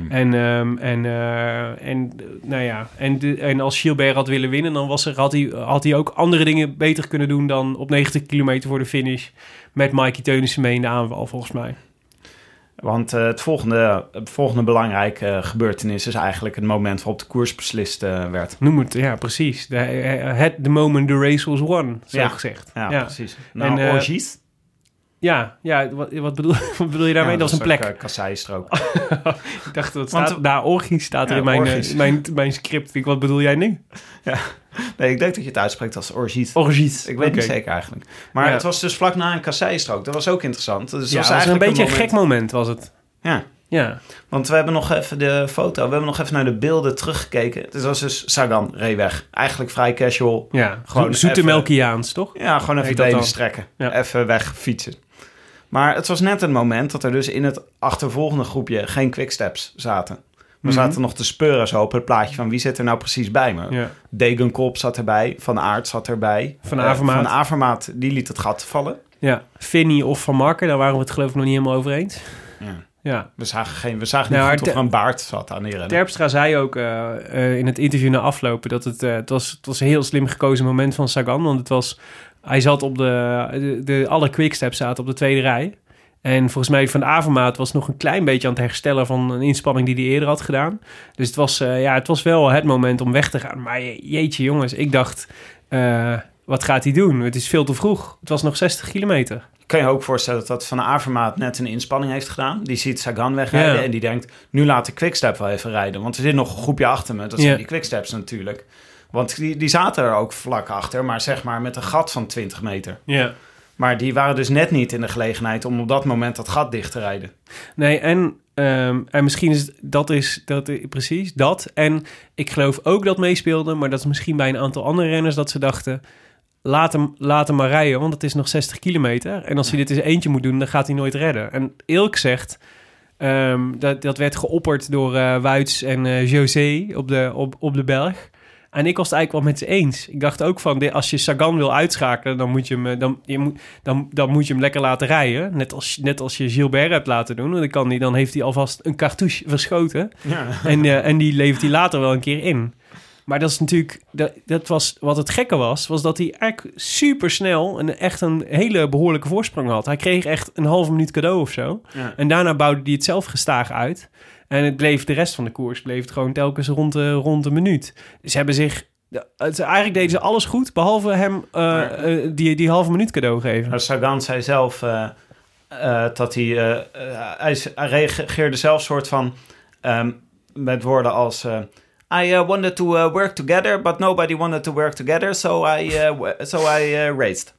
En als Gilbert had willen winnen, dan had hij ook andere dingen beter kunnen doen dan op 90 kilometer voor de finish met Mikey Teunissen mee in de aanval, volgens mij. Want het volgende belangrijke gebeurtenis is eigenlijk het moment waarop de koers beslist werd. Noem het, ja, precies. The moment the race was won, zo gezegd. Ja, precies. Nou, Orgies? Ja, wat bedoel je daarmee? Dat was een plek. Kasseistrook. Ik dacht, wat staat Orgies staat er in mijn script. Wat bedoel jij nu? Ja. Nee, ik denk dat je het uitspreekt als Orgies. Orgies. Ik weet niet zeker eigenlijk. Maar het was dus vlak na een kasseistrook. Dat was ook interessant. Dus het was eigenlijk een beetje een gek moment, was het. Ja. Want we hebben nog even de foto. We hebben nog even naar de beelden teruggekeken. Het was dus Sagan reed weg. Eigenlijk vrij casual. Ja, gewoon zoete melkiaans, toch? Ja, gewoon even benen strekken. Ja. Even weg fietsen. Maar het was net het moment dat er dus in het achtervolgende groepje geen quicksteps zaten. We zaten nog te speuren zo op het plaatje van wie zit er nou precies bij me. Ja. Degenkolb zat erbij, Van Aert zat erbij. Van Avermaat, die liet het gat vallen. Ja, Finney of Van Marken, daar waren we het geloof ik nog niet helemaal over eens. Ja. We zagen niet goed of er een baard zat aan die rennen. Terpstra zei ook in het interview na aflopen dat het was een heel slim gekozen moment van Sagan. Want hij zat op alle quicksteps zaten op de tweede rij. En volgens mij Van Avermaat was nog een klein beetje aan het herstellen van een inspanning die hij eerder had gedaan. Dus het was wel het moment om weg te gaan. Maar jeetje jongens, ik dacht, wat gaat hij doen? Het is veel te vroeg. Het was nog 60 kilometer. Kan je ook voorstellen dat Van Avermaat net een inspanning heeft gedaan. Die ziet Sagan wegrijden en die denkt, nu laat de quickstep wel even rijden. Want er zit nog een groepje achter me. Dat zijn die quicksteps natuurlijk. Want die zaten er ook vlak achter, maar zeg maar met een gat van 20 meter. Ja. Maar die waren dus net niet in de gelegenheid om op dat moment dat gat dicht te rijden. Nee, en misschien is dat precies dat. En ik geloof ook dat meespeelde, maar dat is misschien bij een aantal andere renners dat ze dachten, laat hem maar rijden, want het is nog 60 kilometer. En als hij dit eens eentje moet doen, dan gaat hij nooit redden. En eerlijk gezegd, dat werd geopperd door Wuits en José op de berg. En ik was het eigenlijk wel met ze eens. Ik dacht ook van, als je Sagan wil uitschakelen, dan moet je hem lekker laten rijden. Net als je Gilbert hebt laten doen. Dan heeft hij alvast een cartouche verschoten. Ja. En die levert hij later wel een keer in. Maar dat is natuurlijk, dat was wat het gekke was dat hij eigenlijk supersnel echt een hele behoorlijke voorsprong had. Hij kreeg echt een halve minuut cadeau of zo. Ja. En daarna bouwde hij het zelf gestaag uit. En het bleef de rest van de koers bleef het gewoon telkens rond de minuut. Dus eigenlijk deden ze alles goed, behalve hem die halve minuut cadeau geven. Sagan zei zelf dat hij reageerde zelf soort van met woorden als I wanted to work together, but nobody wanted to work together, so I raced.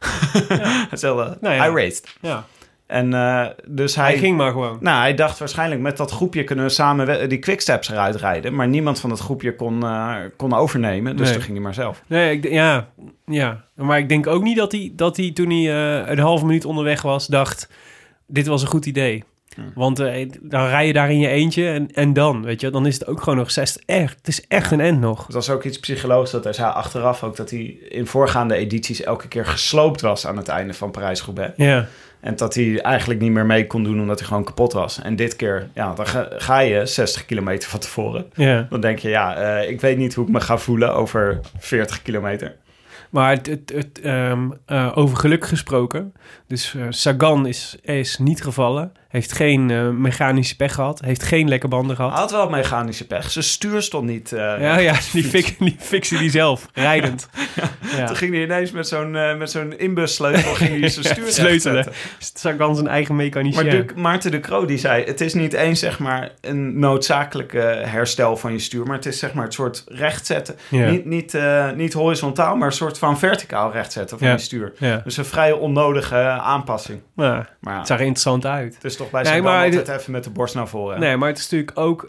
I raced. Ja. En dus hij ging maar gewoon. Nou, hij dacht waarschijnlijk met dat groepje kunnen we samen die quicksteps eruit rijden. Maar niemand van dat groepje kon overnemen. Dus toen ging hij maar zelf. Nee, ja. Maar ik denk ook niet dat hij toen hij een halve minuut onderweg was, dacht, dit was een goed idee. Want dan rij je daar in je eentje en dan, weet je, dan is het ook gewoon nog 60. Het is echt een end nog. Het was ook iets psychologisch dat hij zei achteraf ook dat hij in voorgaande edities elke keer gesloopt was aan het einde van Parijs-Roubaix. Ja. En dat hij eigenlijk niet meer mee kon doen omdat hij gewoon kapot was. En dit keer, dan ga je 60 kilometer van tevoren. Ja. Dan denk je, ik weet niet hoe ik me ga voelen over 40 kilometer. Maar over geluk gesproken. Dus Sagan is niet gevallen. Heeft geen mechanische pech gehad. Heeft geen lekke banden gehad. Hij had wel mechanische pech. Zijn stuur stond niet... die fixte die zelf. Rijdend. Ja. Toen ging hij ineens met zo'n inbussleutel ging hij zijn stuur sleutelen. Sagan zijn eigen mechanicien. Maar Maarten de Croo die zei, het is niet eens zeg maar een noodzakelijke herstel van je stuur. Maar het is zeg maar het soort rechtzetten. Ja. Niet horizontaal, maar een soort van verticaal rechtzetten van je stuur. Ja. Dus een vrij onnodige aanpassing. Ja, maar het zag er interessant uit. Dus toch bij Sagan altijd even met de borst naar voren. Nee, maar het is natuurlijk ook...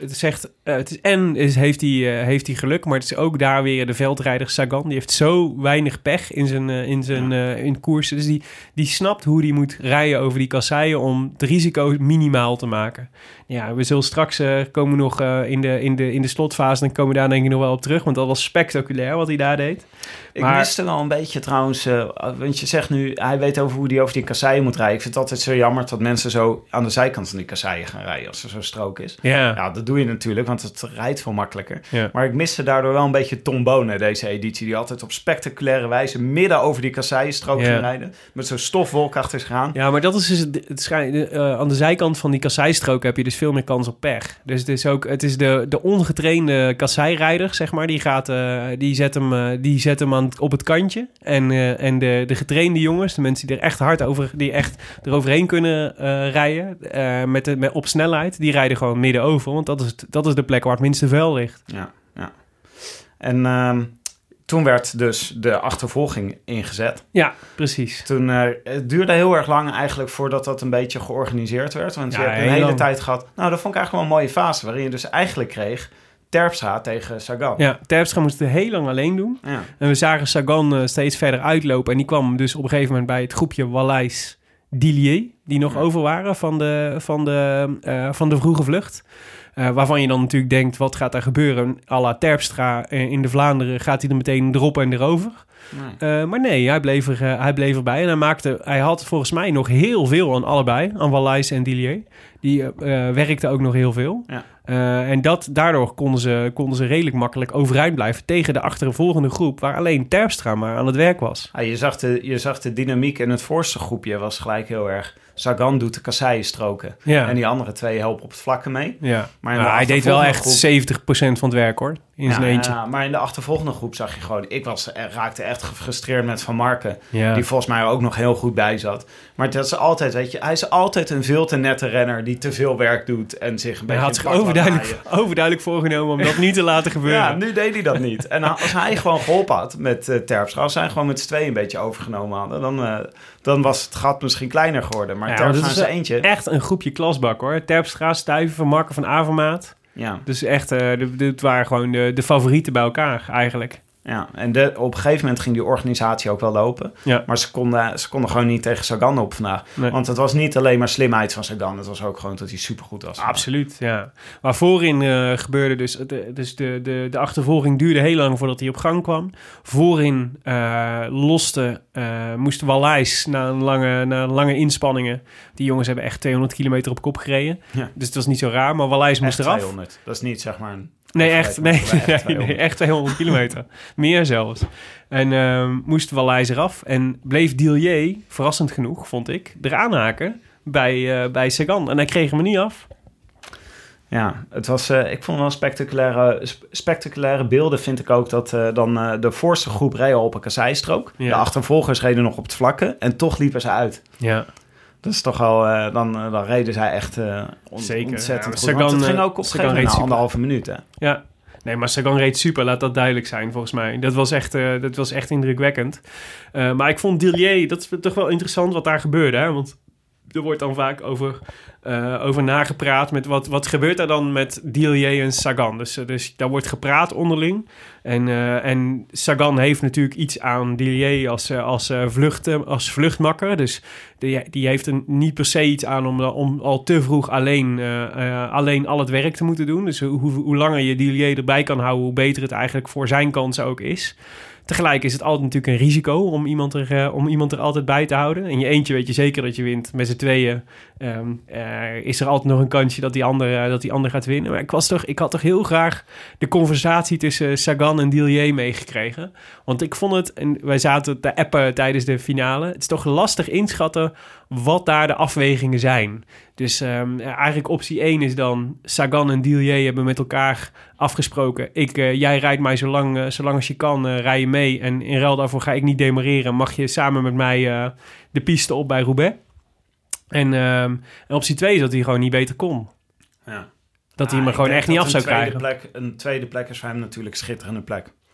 heeft hij geluk, maar het is ook daar weer de veldrijder Sagan. Die heeft zo weinig pech in koersen. Dus die snapt hoe die moet rijden over die kasseien om het risico minimaal te maken. Ja, we zullen straks komen nog in de slotfase, dan komen we daar denk ik nog wel op terug, want dat was spectaculair wat hij daar deed. Ik miste wel een beetje trouwens, want je zegt nu, hij weet hoe hij over die kasseien moet rijden. Ik vind het altijd zo jammer dat mensen zo aan de zijkant van die kasseien gaan rijden als er zo'n strook is. Ja, dat doe je natuurlijk, want het rijdt veel makkelijker. Ja. Maar ik miste daardoor wel een beetje Tom Bonen deze editie, die altijd op spectaculaire wijze midden over die kasseienstrook ging rijden, met zo'n stofwolk achter zich aan. Ja, maar dat is dus aan de zijkant van die kasseistrook heb je dus veel meer kans op pech. Dus het is de ongetrainde kasseirijders, zeg maar, die zet hem op het kantje. En de getrainde jongens, de mensen die er echt hard eroverheen kunnen rijden, op snelheid, die rijden gewoon midden over. Want dat is de plek waar het minste vuil ligt. Ja. En toen werd dus de achtervolging ingezet. Ja, precies. Toen het duurde heel erg lang eigenlijk voordat dat een beetje georganiseerd werd. Want je hebt een hele tijd gehad. Nou, dat vond ik eigenlijk wel een mooie fase, waarin je dus eigenlijk kreeg Terpstra tegen Sagan. Ja, Terpstra moest het heel lang alleen doen. Ja. En we zagen Sagan steeds verder uitlopen. En die kwam dus op een gegeven moment bij het groepje Wallace-Dillier, die nog over waren van de vroege vlucht. Waarvan je dan natuurlijk denkt, wat gaat er gebeuren? À la Terpstra in de Vlaanderen gaat hij er meteen erop en erover. Nee. Maar nee, hij bleef erbij. En hij had volgens mij nog heel veel aan allebei. Aan Wallace en Dillier. Die werkte ook nog heel veel. Ja. En daardoor konden ze redelijk makkelijk overeind blijven tegen de achtervolgende groep, waar alleen Terpstra maar aan het werk was. Ja, je zag de dynamiek in het voorste groepje was gelijk heel erg. Sagan doet de kasseienstroken. Ja. En die andere twee helpen op het vlakke mee. Ja. Maar hij deed wel echt 70% van het werk, hoor. In zijn eentje. Ja, maar in de achtervolgende groep zag je gewoon... raakte echt gefrustreerd met Van Marken. Ja. Die volgens mij ook nog heel goed bij zat. Maar dat is altijd, weet je... Hij is altijd een veel te nette renner die te veel werk doet en zich een beetje... Hij had zich overduidelijk voorgenomen om dat niet te laten gebeuren. Ja, nu deed hij dat niet. En als hij gewoon geholpen had met Terpstra... als zij gewoon met z'n tweeën een beetje overgenomen hadden... dan was het gat misschien kleiner geworden. Maar Terpstra in zijn eentje... echt een groepje klasbak, hoor. Terpstra, Stuyven, Van Marken, Van Avermaat. Ja. Dus echt, dit waren gewoon de favorieten bij elkaar, eigenlijk. Ja, en op een gegeven moment ging die organisatie ook wel lopen. Ja. Maar ze konden gewoon niet tegen Sagan op vandaag. Nee. Want het was niet alleen maar slimheid van Sagan. Het was ook gewoon dat hij supergoed was. Absoluut, ja. Maar voorin gebeurde dus de achtervolging duurde heel lang voordat hij op gang kwam. Voorin moest Wallace na lange inspanningen. Die jongens hebben echt 200 kilometer op kop gereden. Ja. Dus het was niet zo raar, maar Wallace moest eraf. 200, dat is niet zeg maar een... Nee, echt 200 kilometer. Meer zelfs. En moest Wallace eraf. En bleef Dillier, verrassend genoeg, vond ik, eraan haken bij Sagan. En hij kreeg hem er niet af. Ja, het was, ik vond wel spectaculaire beelden, vind ik ook, dat de voorste groep reed al op een kasseistrook. Ja. De achtervolgers reden nog op het vlakke en toch liepen ze uit. Ja. Dat is toch wel... Dan reden zij echt ontzettend goed. Sagan, want het ging ook op een gegeven moment 1,5 minuut. Hè? Ja. Nee, maar Sagan reed super. Laat dat duidelijk zijn, volgens mij. Dat was echt indrukwekkend. Maar ik vond Dillier... Dat is toch wel interessant wat daar gebeurde. Hè? Want er wordt dan vaak over nagepraat. Met wat gebeurt er dan met Dillier en Sagan? Dus daar wordt gepraat onderling. En Sagan heeft natuurlijk iets aan Dillier als vluchtmakker. Dus die heeft er niet per se iets aan om al te vroeg alleen al het werk te moeten doen. Dus hoe langer je Dillier erbij kan houden, hoe beter het eigenlijk voor zijn kansen ook is. Tegelijk is het altijd natuurlijk een risico om iemand er altijd bij te houden. In je eentje weet je zeker dat je wint. Met z'n tweeën is er altijd nog een kansje dat die ander gaat winnen. Maar ik had toch heel graag de conversatie tussen Sagan en Dillier meegekregen. Want ik vond het, en wij zaten te appen tijdens de finale, het is toch lastig inschatten wat daar de afwegingen zijn. Dus eigenlijk optie 1 is dan Sagan en Dillier hebben met elkaar afgesproken. Jij rijdt mij zolang als je kan, rij je mee. En in ruil daarvoor ga ik niet demareren. Mag je samen met mij de piste op bij Roubaix. En optie 2 is dat hij gewoon niet beter kon. Ja. Dat hij hem gewoon echt niet af zou krijgen. Een tweede plek is voor hem natuurlijk een schitterende plek.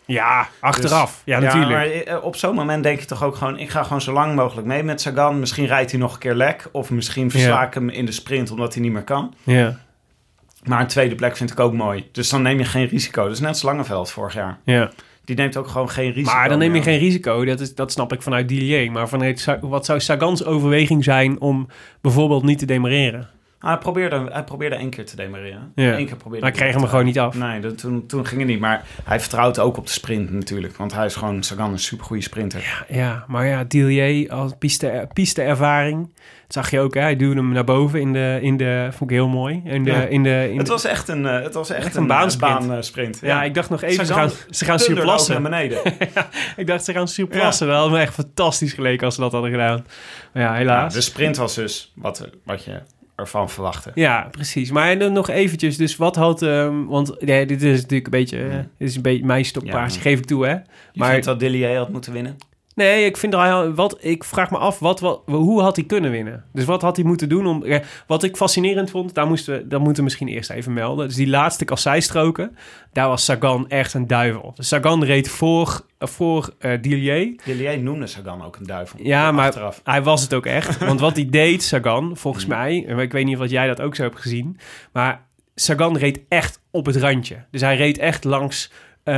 Ja, achteraf. Dus, ja, natuurlijk. Maar op zo'n moment denk je toch ook gewoon... ik ga gewoon zo lang mogelijk mee met Sagan. Misschien rijdt hij nog een keer lek. Of misschien versla ik hem in de sprint omdat hij niet meer kan. Ja. Maar een tweede plek vind ik ook mooi. Dus dan neem je geen risico. Dat is net als Langeveld vorig jaar. Ja. Die neemt ook gewoon geen risico. Maar dan neem je meer. geen risico. Dat snap ik vanuit Dillier. Maar wat zou Sagans overweging zijn om bijvoorbeeld niet te demareren? Hij probeerde 1 keer te demareren. Ja. 1 keer probeerde Maar kreeg hem er gewoon niet af. Nee, toen ging het niet. Maar hij vertrouwt ook op de sprint natuurlijk. Want hij is gewoon, Sagan, een supergoeie sprinter. Ja, maar ja, Dillier als piste-ervaring. Dat zag je ook, hè? Hij duwde hem naar boven in de vond ik heel mooi. Het was echt een baansprint. Ja, ik dacht nog even, Sagan ze gaan surplassen. naar beneden. Ja, ik dacht, ze gaan surplassen. Dat had me echt fantastisch geleken als ze dat hadden gedaan. Maar ja, helaas. Ja, de sprint was dus wat je ervan verwachten. Ja, precies. Maar dan nog eventjes, dus wat had... want dit is natuurlijk dit is een beetje mijn stokpaardje, geef ik toe, hè. Maar vindt dat Dillier had moeten winnen? Nee, ik vraag me af, hoe had hij kunnen winnen? Dus wat had hij moeten doen? Wat ik fascinerend vond, dat moeten we misschien eerst even melden. Dus die laatste kasseistroken, daar was Sagan echt een duivel. Dus Sagan reed voor Dillier. Dillier noemde Sagan ook een duivel. Ja, maar achteraf. hij was het ook echt. Want wat hij deed, Sagan, volgens mij... ik weet niet of jij dat ook zo hebt gezien... maar Sagan reed echt op het randje. Dus hij reed echt langs...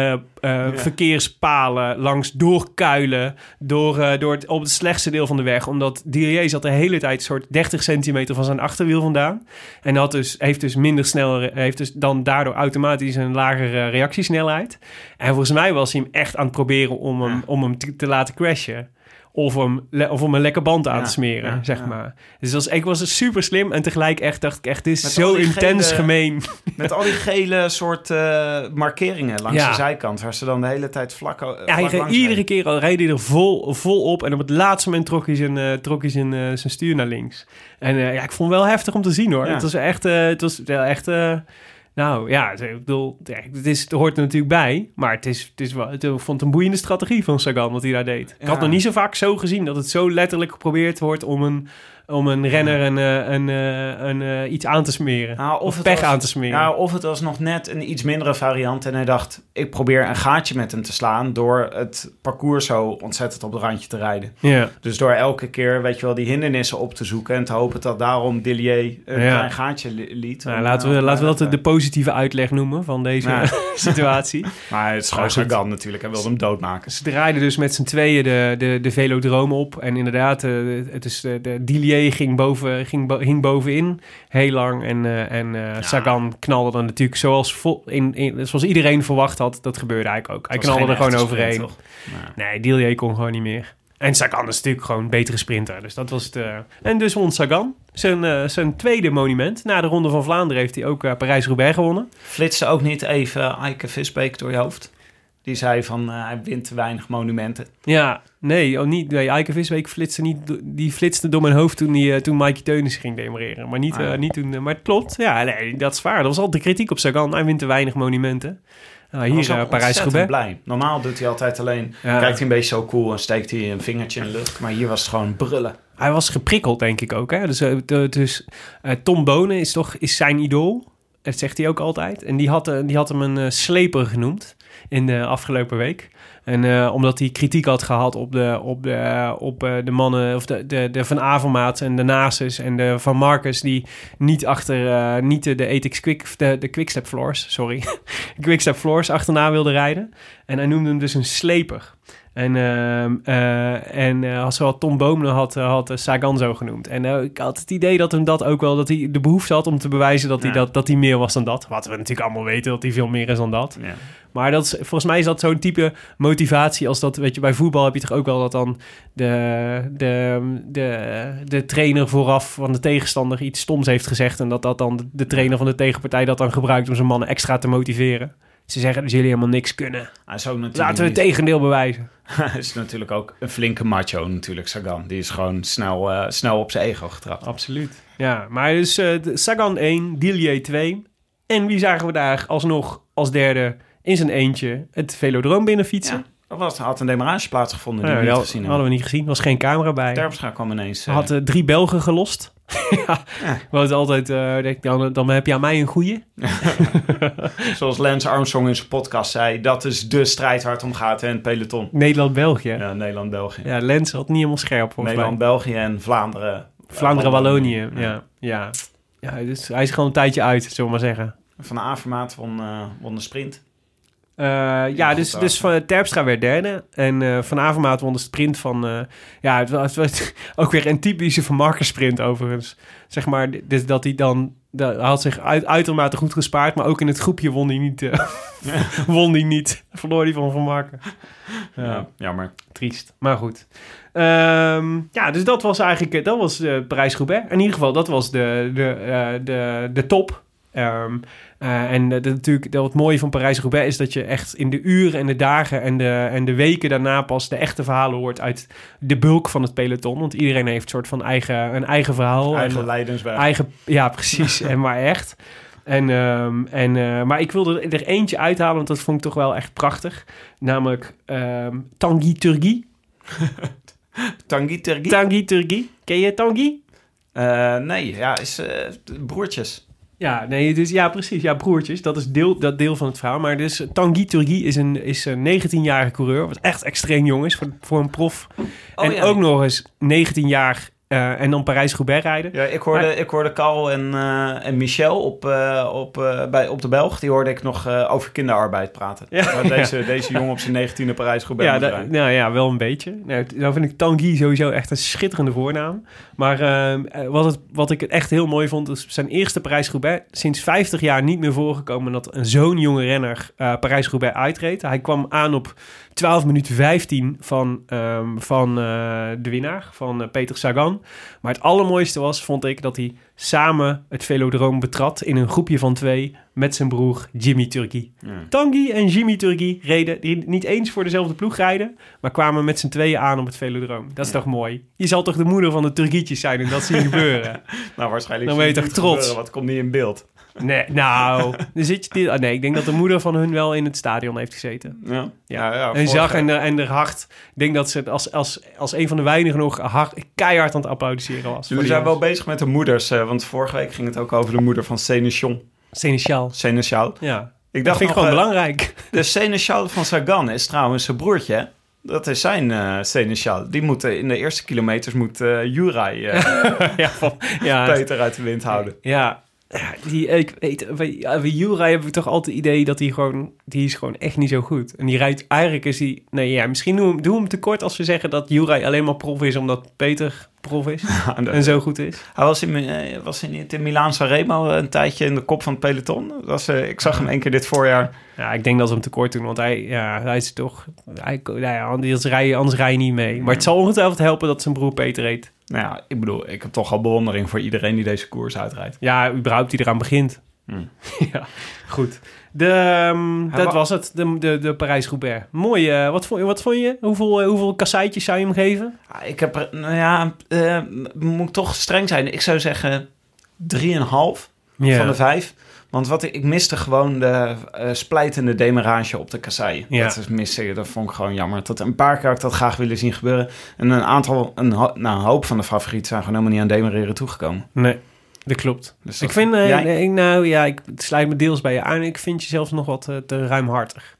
verkeerspalen, langs doorkuilen, op het slechtste deel van de weg. Omdat Dillier zat de hele tijd soort 30 centimeter van zijn achterwiel vandaan. En heeft dus dan daardoor automatisch een lagere reactiesnelheid. En volgens mij was hij hem echt aan het proberen om hem te laten crashen. Of om een lekker band aan te smeren, zeg maar. Dus ik was super slim en tegelijk dacht ik echt, dit is met zo intens gemeen. Met al die gele soort markeringen langs de zijkant, waar ze dan de hele tijd vlak iedere keer al reed hij er vol op en op het laatste moment trok hij zijn stuur naar links. En ik vond het wel heftig om te zien, hoor. Ja. Het was echt... Nou ja, ik bedoel, het hoort er natuurlijk bij. Maar ik vond het een boeiende strategie van Sagan wat hij daar deed. Ik had nog niet zo vaak zo gezien dat het zo letterlijk geprobeerd wordt om een renner iets aan te smeren. Of pech aan te smeren. Ja, of het was nog net een iets mindere variant. En hij dacht, ik probeer een gaatje met hem te slaan door het parcours zo ontzettend op het randje te rijden. Ja. Dus door elke keer, weet je wel, die hindernissen op te zoeken en te hopen dat daarom Dillier een klein gaatje liet. Nou, laten we dat de positieve uitleg noemen van deze situatie. Maar het is gewoon Sagan natuurlijk. Hij wilde hem doodmaken. Ze draaiden dus met z'n tweeën de velodroom op. En inderdaad, de Dillier hing bovenin heel lang. En Sagan knalde dan natuurlijk zoals iedereen verwacht had. Dat gebeurde eigenlijk ook. Hij knalde er gewoon overheen. Nee, Dillier kon gewoon niet meer. En Sagan is natuurlijk gewoon een betere sprinter. Dus dat was het. En dus won Sagan zijn tweede monument. Na de Ronde van Vlaanderen heeft hij ook Parijs-Roubaix gewonnen. Flitste ook niet even Eike Visbeek door je hoofd? Die zei van, hij wint te weinig monumenten. Ja, niet. Nee, Eike Visbeek flitste niet. Die flitste door mijn hoofd toen Mikey Teunissen ging demareren. Maar niet toen. Maar het klopt. Ja, nee, dat is waar. Dat was altijd de kritiek op Sagan. Hij wint te weinig monumenten. Hier Parijs-Roubaix. Blij. Normaal doet hij altijd alleen. Kijkt hij een beetje zo cool en steekt hij een vingertje in de lucht. Maar hier was het gewoon brullen. Hij was geprikkeld, denk ik ook. Hè? Dus Tom Bonen is zijn idool. Dat zegt hij ook altijd. En die had hem een sleper genoemd in de afgelopen week. En omdat hij kritiek had gehad op de mannen, of de Van Avermaat en de Nasus en de Van Marcus, die niet de ETX de Quickstep Floors, Quickstep Floors achterna wilden rijden. En hij noemde hem dus een sleper. En zowel Tom Bonen had Sagan zo genoemd. En ik had het idee dat hij de behoefte had om te bewijzen dat hij meer was dan dat. Wat we natuurlijk allemaal weten, dat hij veel meer is dan dat. Ja. Maar volgens mij is dat zo'n type motivatie als dat, weet je, bij voetbal heb je toch ook wel dat dan de trainer vooraf van de tegenstander iets stoms heeft gezegd en dat dan de trainer van de tegenpartij dat dan gebruikt om zijn mannen extra te motiveren. Ze zeggen dat jullie helemaal niks kunnen. Laten we het tegendeel bewijzen. Hij is natuurlijk ook een flinke macho natuurlijk, Sagan. Die is gewoon snel op zijn ego getrapt. Absoluut. Ja, maar dus Sagan 1, Dillier 2. En wie zagen we daar alsnog als derde in zijn eentje het velodroom binnenfietsen? Ja, had een demarage plaatsgevonden die we niet gezien hebben. Hadden we niet gezien, er was geen camera bij. Terpstra kwam ineens... Had 3 Belgen gelost. Want altijd, dan heb je aan mij een goeie. Zoals Lance Armstrong in zijn podcast zei, dat is de strijd waar het om gaat in het peloton. Nederland-België. Ja, Nederland-België. Ja, Lens had niet helemaal scherp volgens mij. Nederland-België en Vlaanderen. Vlaanderen-Wallonië, ja. Dus hij is gewoon een tijdje uit, zullen we maar zeggen. Van Avermaat won de sprint. Dus van Terpstra werd derde. En Van Avermaat won de sprint van... het was ook weer een typische Van Marken sprint overigens. Zeg maar, dus dat hij dan... Hij had zich uitermate goed gespaard, maar ook in het groepje won hij niet. Verloor hij van Marken. Ja, jammer. Triest, maar goed. Dus dat was eigenlijk... Dat was Parijs-Roubaix. In ieder geval, dat was de top. Natuurlijk, het mooie van Parijs-Roubaix is dat je echt in de uren en de dagen en de weken daarna pas de echte verhalen hoort uit de bulk van het peloton. Want iedereen heeft een soort van een eigen verhaal. Eigen lijdensweg. Ja, precies. En maar echt. Maar ik wilde er eentje uithalen, want dat vond ik toch wel echt prachtig. Namelijk Tanguy Turgui. Tanguy Turgui? Tanguy Turgui. Ken je Tanguy? Nee, is broertjes. Ja, nee, dus ja, precies. Ja, broertjes. Dat is dat deel van het verhaal. Maar dus Tanguy Turgui is een 19-jarige coureur. Wat echt extreem jong is voor een prof. Ook nog eens 19 jaar en dan Parijs-Roubaix rijden. Ja, ik hoorde Carl en Michel op de Belg. Die hoorde ik nog over kinderarbeid praten. Ja. Deze jongen op zijn 19e Parijs-Roubaix ja, wel een beetje. Nou vind ik Tanguy sowieso echt een schitterende voornaam. Maar wat ik echt heel mooi vond, is zijn eerste Parijs-Roubaix sinds 50 jaar niet meer voorgekomen dat zo'n jonge renner Parijs-Roubaix uitreed. Hij kwam aan op 12 minuten 15 van de winnaar, van Peter Sagan. Maar het allermooiste vond ik, dat hij samen het velodroom betrad in een groepje van 2 met zijn broer Jimmy Turgui. Ja. Tanguy en Jimmy Turgui reden, die niet eens voor dezelfde ploeg rijden, maar kwamen met z'n tweeën aan op het velodroom. Dat is toch mooi? Je zal toch de moeder van de Turgietjes zijn en dat zien gebeuren? Nou, waarschijnlijk. Dan ben je toch trots? Gebeuren, wat komt niet in beeld? Nee, nou, dan zit je... Nee, ik denk dat de moeder van hun wel in het stadion heeft gezeten. Ja, en zag en er hard... Ik denk dat ze als een van de weinigen nog keihard aan het applaudisseren was. Jullie zijn wel bezig met de moeders, want vorige week ging het ook over de moeder van Sénéchal. Ja, Ik dacht dat vind ik gewoon belangrijk. De Sénéchal van Sagan is trouwens zijn broertje, hè? Dat is zijn Sénéchal. Die moet in de eerste kilometers Juraj Peter uit de wind houden. Ja. Bij Juraj heb ik toch altijd het idee dat die is gewoon echt niet zo goed. En die rijdt, eigenlijk is hij... Nee, ja, misschien doen we hem tekort als we zeggen dat Juraj alleen maar prof is omdat Peter prof is en zo goed is. Hij was in Milaan Sanremo een tijdje in de kop van het peloton. Ik zag hem 1 keer dit voorjaar. Ja, ik denk dat we hem tekort doen, want hij is toch... Anders rij je niet mee. Maar het zal ongetwijfeld helpen dat zijn broer Peter heet. Nou ja, ik bedoel, ik heb toch al bewondering voor iedereen die deze koers uitrijdt. Ja, überhaupt die eraan begint. Ja, goed. Dat was het, de Parijs-Roubaix. Mooi, wat vond je? Hoeveel kasseitjes zou je hem geven? Ik heb, moet ik toch streng zijn. Ik zou zeggen 3,5 van de 5. Want ik miste gewoon de splijtende demarrage op de kasseien. Ja. Dat vond ik gewoon jammer. Een paar keer had ik dat graag willen zien gebeuren. En een hoop van de favorieten zijn gewoon helemaal niet aan demareren toegekomen. Nee, dat klopt. Dus ik vind, ik sluit me deels bij je aan. Ik vind je zelfs nog wat te ruimhartig.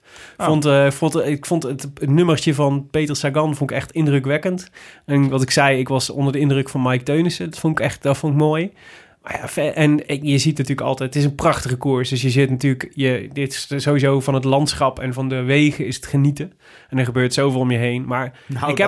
Ik vond het nummertje van Peter Sagan vond ik echt indrukwekkend. En wat ik zei, ik was onder de indruk van Mike Teunissen. Dat vond ik mooi. En je ziet natuurlijk altijd, het is een prachtige koers. Dus je zit natuurlijk, dit is sowieso van het landschap en van de wegen is het genieten. En er gebeurt zoveel om je heen. Maar ik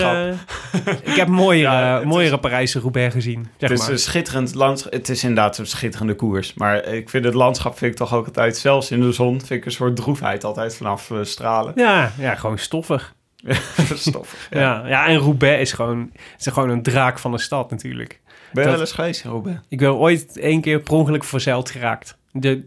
heb mooiere Parijs-Roubaix gezien. Het is een schitterend landschap. Het is inderdaad een schitterende koers. Maar ik vind het landschap toch ook altijd, zelfs in de zon, vind ik een soort droefheid altijd vanaf stralen. Ja, gewoon stoffig. Stoffig. Ja, en Roubaix is gewoon een draak van de stad natuurlijk. Ben je wel eens geweest in Roubaix? Ik ben ooit 1 keer per ongeluk verzeild geraakt. Ben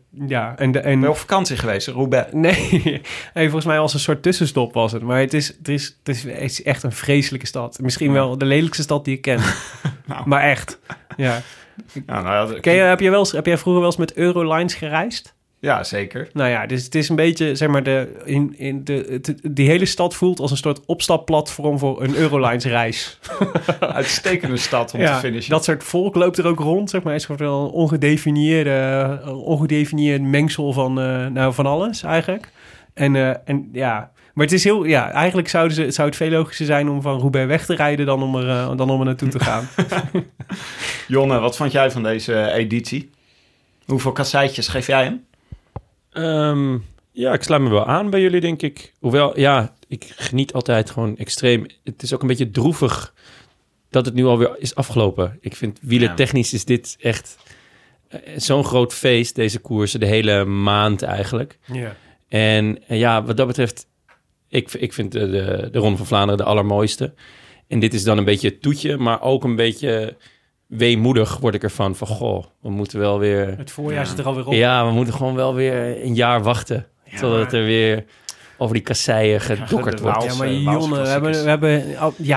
je op vakantie geweest in Roubaix? Nee, volgens mij als een soort tussenstop was het. Maar het is echt een vreselijke stad. Misschien wel de lelijkste stad die ik ken. Maar echt, ja. Heb jij vroeger wel eens met Eurolines gereisd? Ja, zeker. Nou ja, dus het is een beetje, zeg maar, die hele stad voelt als een soort opstapplatform voor een Eurolines reis. Uitstekende stad om te finishen. Dat soort volk loopt er ook rond, zeg maar. Het is wel een ongedefinieerd mengsel van alles eigenlijk. En ja... Maar het is heel... Ja, eigenlijk zou het veel logischer zijn om van Roubaix weg te rijden dan om er naartoe te gaan. Jonne, wat vond jij van deze editie? Hoeveel kasseitjes geef jij hem? Ja, ik sluit me wel aan bij jullie, denk ik. Hoewel, ja, ik geniet altijd gewoon extreem. Het is ook een beetje droevig dat het nu alweer is afgelopen. Ik vind wielertechnisch is dit echt zo'n groot feest, deze koersen, de hele maand eigenlijk. Ja. En ja, wat dat betreft, ik vind de Ronde van Vlaanderen de allermooiste. En dit is dan een beetje het toetje, maar ook een beetje weemoedig word ik ervan. Van, goh, we moeten wel weer... Het voorjaar zit er alweer op. Ja, we moeten gewoon wel weer een jaar wachten. Ja, totdat er weer over die kasseien gedokkerd wordt. Ja, maar Jonne, we hebben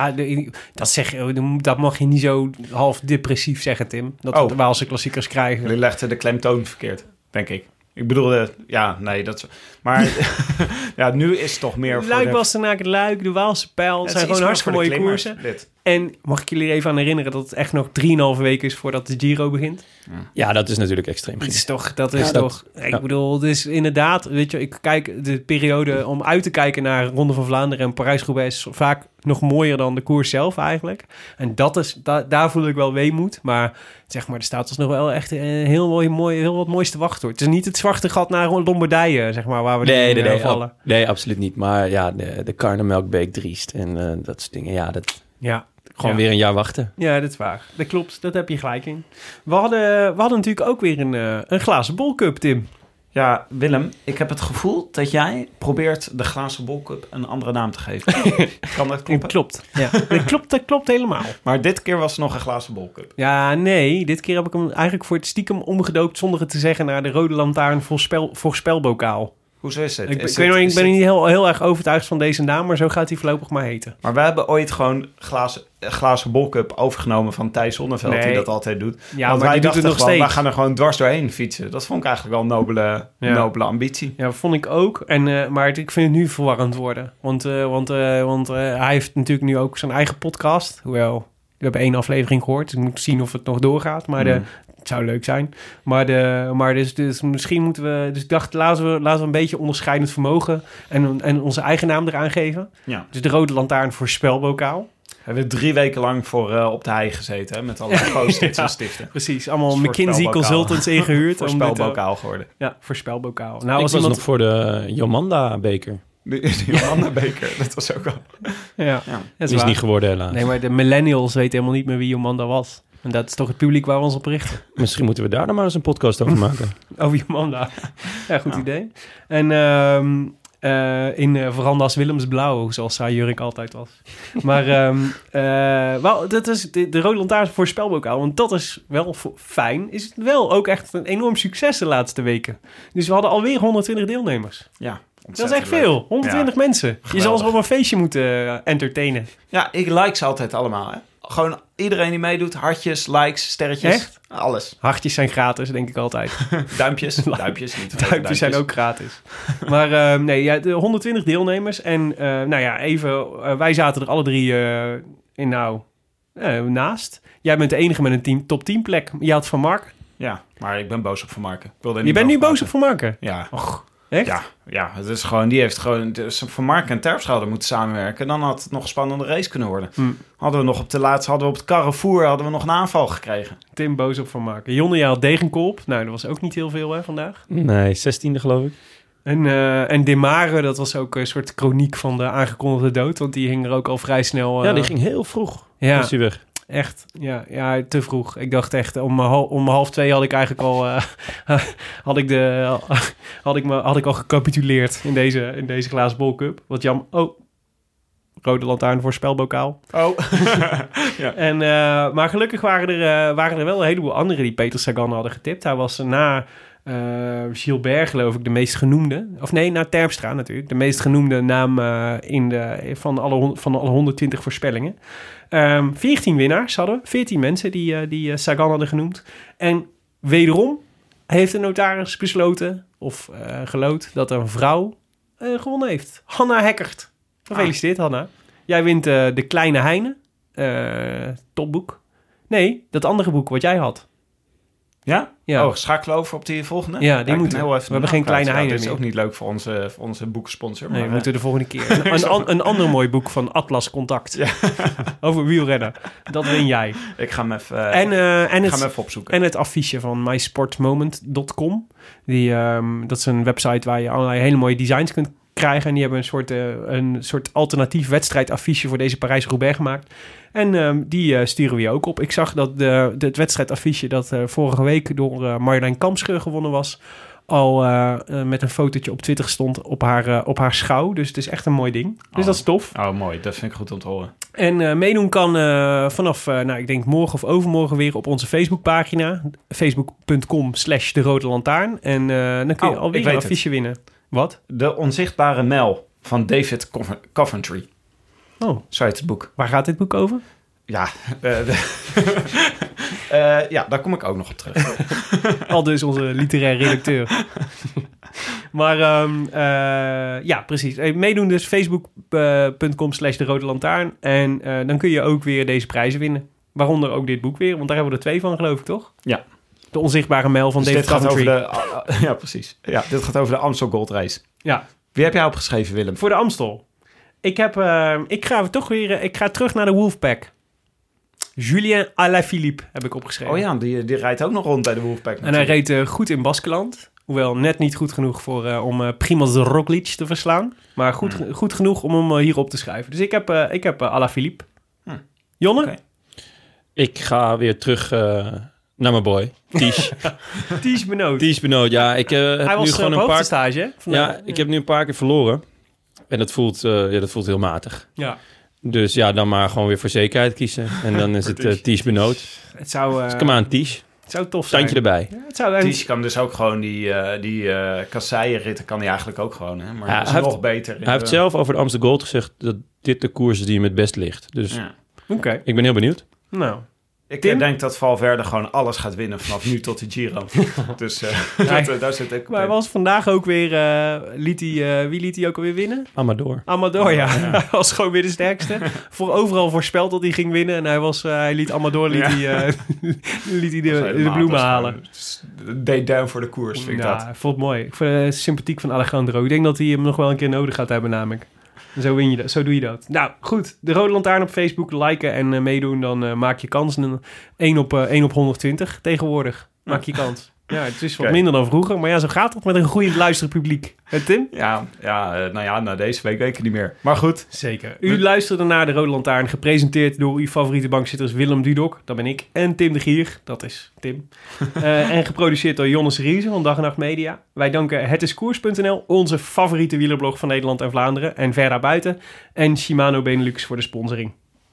dat mag je niet zo half depressief zeggen, Tim. Dat we de Waalse klassiekers krijgen. Je legde de klemtoon verkeerd, denk ik. Ik bedoel, maar ja, nu is het toch meer voor Luik, Bastenaken, Luik, de Waalse Pijl. Het zijn gewoon hartstikke mooie koersen. En mag ik jullie even aan herinneren dat het echt nog 3,5 weken is voordat de Giro begint? Ja, dat is natuurlijk extreem. Ik bedoel, dus inderdaad, weet je, ik kijk de periode om uit te kijken naar Ronde van Vlaanderen en Parijs-Roubaix is vaak nog mooier dan de koers zelf eigenlijk. En daar voel ik wel weemoed. Maar zeg maar, er staat ons nog wel echt heel wat moois te wachten, hoor. Het is niet het zwarte gat naar Lombardije, zeg maar, waar we vallen. Nee, absoluut niet. Maar ja, de Karnemelkbeek Driest en dat soort dingen. Ja, gewoon weer een jaar wachten. Ja, dat is waar. Dat klopt, dat heb je gelijk in. We hadden natuurlijk ook weer een glazen bolcup, Tim. Ja, Willem, ik heb het gevoel dat jij probeert de glazen bolcup een andere naam te geven. Kan dat kloppen? Klopt. Ja, dat klopt helemaal. Maar dit keer was het nog een glazen bolcup. Ja, nee. Dit keer heb ik hem eigenlijk voor het stiekem omgedoopt zonder het te zeggen naar de Rode Lantaarn voorspelbokaal. Hoezo is het? Ik ben niet heel erg overtuigd van deze naam, maar zo gaat hij voorlopig maar heten. Maar we hebben ooit gewoon glazen bolcup overgenomen van Thijs Zonneveld, die dat altijd doet. Ja, want maar wij die doet het nog gewoon, steeds. wij gaan er gewoon dwars doorheen fietsen. Dat vond ik eigenlijk wel een nobele ambitie. Ja, vond ik ook. Maar ik vind het nu verwarrend worden. Want hij heeft natuurlijk nu ook zijn eigen podcast. Hoewel, we hebben 1 aflevering gehoord. Dus ik moet zien of het nog doorgaat. Maar het zou leuk zijn. Maar dus misschien moeten we... Dus ik dacht, laten we een beetje onderscheidend vermogen en onze eigen naam eraan geven. Ja. Dus de Rode Lantaarn voorspelbokaal. We hebben 3 weken lang voor op de hei gezeten, hè, met alle post-its en stiften. Precies, allemaal McKinsey Consultants ingehuurd. Voorspelbokaal geworden. Ja, voorspelbokaal. Nou, ik was nog voor de Jomanda-beker. De Jomanda-beker, dat was ook al... Ja. Dat is niet geworden, helaas. Nee, maar de millennials weten helemaal niet meer wie Jomanda was. En dat is toch het publiek waar we ons op richten. Misschien moeten we daar dan maar eens een podcast over maken. Over Jomanda. Ja, goed idee. En in Verandas Willemsblauw, zoals haar jurk altijd was. Maar dat is de Rode Lantaarn voorspelbokaal. Want dat is wel fijn. Is het wel ook echt een enorm succes de laatste weken. Dus we hadden alweer 120 deelnemers. Ja. Dat is echt veel. 120 mensen. Geweldig. Je zal ze op een feestje moeten entertainen. Ja, ik like ze altijd allemaal, hè. Gewoon iedereen die meedoet, hartjes, likes, sterretjes. Echt? Alles. Hartjes zijn gratis, denk ik altijd. Duimpjes niet. Duimpjes zijn ook gratis. Maar de 120 deelnemers. En wij zaten er alle 3 naast. Jij bent de enige met een top 10 plek. Je had Van Marken. Ja, maar ik ben boos op Van Marken. Je bent nu boos op Van Marken? Ja. Och, echt? Ja, het is gewoon, die heeft gewoon... Dus Van Marken en Terpstra moeten samenwerken. Dan had het nog een spannende race kunnen worden. Hadden we nog op het Carrefour nog een aanval gekregen. Tim boos op Van Marken. Jonne, jij had Degenkolb. Nou, dat was ook niet heel veel, hè, vandaag. Nee, 16e geloof ik. En Demare, dat was ook een soort kroniek van de aangekondigde dood. Want die hing er ook al vrij snel... Ja, die ging heel vroeg. Ja. Was hij weg. Echt, ja, te vroeg. Ik dacht echt, om 1:30 had ik eigenlijk al... had ik al gecapituleerd in deze glazen bolcup. Wat jammer... Oh, Rode Lantaarn voorspelbokaal. Oh. Ja. Maar gelukkig waren er wel een heleboel anderen die Peter Sagan hadden getipt. Hij was na... Gilbert, geloof ik, de meest genoemde. Of nee, naar Terpstra natuurlijk. De meest genoemde naam van alle 120 voorspellingen. 14 winnaars hadden we. 14 mensen die Sagan hadden genoemd. En wederom heeft de notaris besloten, of geloot, dat een vrouw gewonnen heeft. Hanna Hekkert. Gefeliciteerd, Hanna. Jij wint De Kleine Heine. Topboek. Nee, dat andere boek wat jij had. Ja? Ja. Oh, schakelen over op die volgende? Ja, die moeten we. We hebben geen Kleine Heine Dat is meer. ook niet leuk voor onze boekensponsor. Nee, maar, we moeten de volgende keer. Een ander mooi boek van Atlas Contact. Ja. Over wielrennen. Dat win jij. Ik ga hem even, even opzoeken. En het affiche van mysportmoment.com. Dat is een website waar je allerlei hele mooie designs kunt krijgen. En die hebben een soort alternatief wedstrijdaffiche voor deze Parijs-Roubaix gemaakt. En die sturen we je ook op. Ik zag dat het wedstrijdaffiche dat vorige week door Marjolein Kampscheur gewonnen was, al met een fotootje op Twitter stond op haar schouw. Dus het is echt een mooi ding. Dus dat is tof. Oh, mooi. Dat vind ik goed om te horen. En meedoen kan vanaf, ik denk morgen of overmorgen weer op onze Facebookpagina. Facebook.com/De Rode Lantaarn. En dan kun je alweer een affiche winnen. Wat? De onzichtbare mijl van David Coventry. Oh. Zo heet het boek. Waar gaat dit boek over? Ja, daar kom ik ook nog op terug. Al dus onze literaire redacteur. Maar ja, precies. Meedoen dus Facebook.com/De Rode Lantaarn. En dan kun je ook weer deze prijzen winnen. Waaronder ook dit boek weer, want daar hebben we er 2 van, geloof ik, toch? Ja. De onzichtbare mijl van dus David Coventry. Ja, precies. Ja, dit gaat over de Amstel Gold Race. Ja. Wie heb jij opgeschreven, Willem? Voor de Amstel. Ik ga terug naar de Wolfpack. Julien Alaphilippe heb ik opgeschreven. Oh ja, die rijdt ook nog rond bij de Wolfpack. En hij reed goed in Baskeland. Hoewel net niet goed genoeg om Primoz Roglic te verslaan. Maar goed genoeg om hem hier op te schrijven. Dus ik heb Alaphilippe. Jonne? Okay. Ik ga weer terug naar mijn boy, Tiesj. Tiesj Benoot. Ja, ik heb hij nu was gewoon op een paar stage. Ik heb nu een paar keer verloren. En dat voelt heel matig. Ja. Dus ja, dan maar gewoon weer voor zekerheid kiezen. En dan is het Tiesj Benoot. Het zou... Dus come aan, Tiesj. Het zou tof zijn. Tandje erbij. Ja, Tiesj kan dus ook gewoon die kasseienritten kan hij eigenlijk ook gewoon. Hè? Maar hij is nog beter. Hij heeft zelf over de Amstel Gold gezegd dat dit de koers is die hem het best ligt. Dus Oké. Ik ben heel benieuwd. Nou... Ik denk dat Valverde gewoon alles gaat winnen vanaf nu tot de Giro. Dus daar zit ik op. Maar hij was vandaag ook weer... wie liet hij ook alweer winnen? Amador, ja. Hij was gewoon weer de sterkste. Overal voorspeld dat hij ging winnen. En hij liet Amador de bloemen halen. Deed down voor de koers, vind ik dat. Ja, ik vond het mooi. Ik vind het sympathiek van Alejandro. Ik denk dat hij hem nog wel een keer nodig gaat hebben namelijk. Zo win je dat. Zo doe je dat. Nou, goed. De Rode Lantaarn op Facebook. Liken en meedoen. Dan maak je kans. 1 op 120 tegenwoordig. Maak je kans. Ja, het is wat minder dan vroeger. Maar ja, zo gaat het met een groeiend luisterpubliek. Tim? Na deze week weet ik het niet meer. Maar goed. Zeker. U luisterde naar De Rode Lantaarn. Gepresenteerd door uw favoriete bankzitters Willem Dudok. Dat ben ik. En Tim de Gier. Dat is Tim. En geproduceerd door Jonne Seriese van Dag en Nacht Media. Wij danken hetiskoers.nl. Onze favoriete wielerblog van Nederland en Vlaanderen. En ver daarbuiten. En Shimano Benelux voor de sponsoring.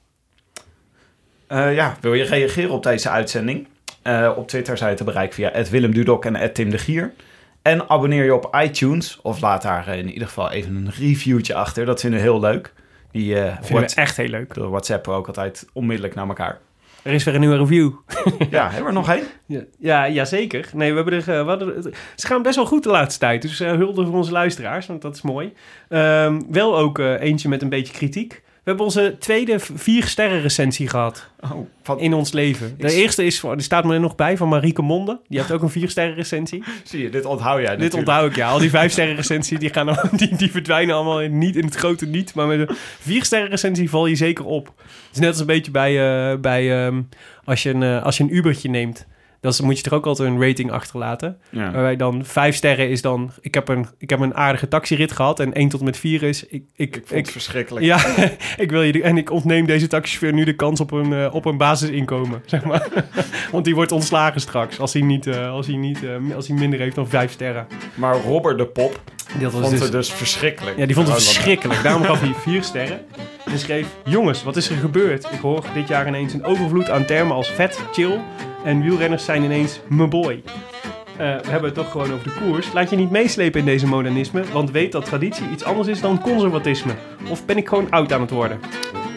Wil je reageren op deze uitzending? Op Twitter zijn je te bereiken via @WillemDudok en @Tim de Gier. En abonneer je op iTunes. Of laat daar in ieder geval even een reviewtje achter. Dat vinden we heel leuk. Die vinden we echt heel leuk. Door WhatsApp ook altijd onmiddellijk naar elkaar. Er is weer een nieuwe review. Ja, hebben we er nog één? Ja, zeker. Nee, ze gaan best wel goed de laatste tijd. Dus hulde voor onze luisteraars, want dat is mooi. Wel ook eentje met een beetje kritiek. We hebben onze tweede 4-sterren recensie gehad in ons leven. De eerste die staat me er nog bij, van Marieke Monde. Die heeft ook een 4-sterren recensie. Zie je, dit onthoud jij natuurlijk. Dit onthoud ik, ja. Al die 5-sterren recensie, die verdwijnen allemaal niet in het grote niet. Maar met een 4-sterren recensie val je zeker op. Het is net als een beetje bij als je een Ubertje neemt. Dan moet je er ook altijd een rating achterlaten. Ja. Waarbij dan 5 sterren is dan... Ik heb een aardige taxirit gehad. En 1 tot en met 4 is... Ik vond het verschrikkelijk. Ja, ik ontneem deze taxichauffeur nu de kans op een basisinkomen. Zeg maar. Want die wordt ontslagen straks. Als hij minder heeft dan 5 sterren. Maar Robert de Pop vond het dus verschrikkelijk. Ja, die vond het verschrikkelijk. Daarom gaf hij 4 sterren. En schreef... Jongens, wat is er gebeurd? Ik hoor dit jaar ineens een overvloed aan termen als vet, chill... En wielrenners zijn ineens mijn boy. We hebben het toch gewoon over de koers. Laat je niet meeslepen in deze modernisme, want weet dat traditie iets anders is dan conservatisme. Of ben ik gewoon oud aan het worden?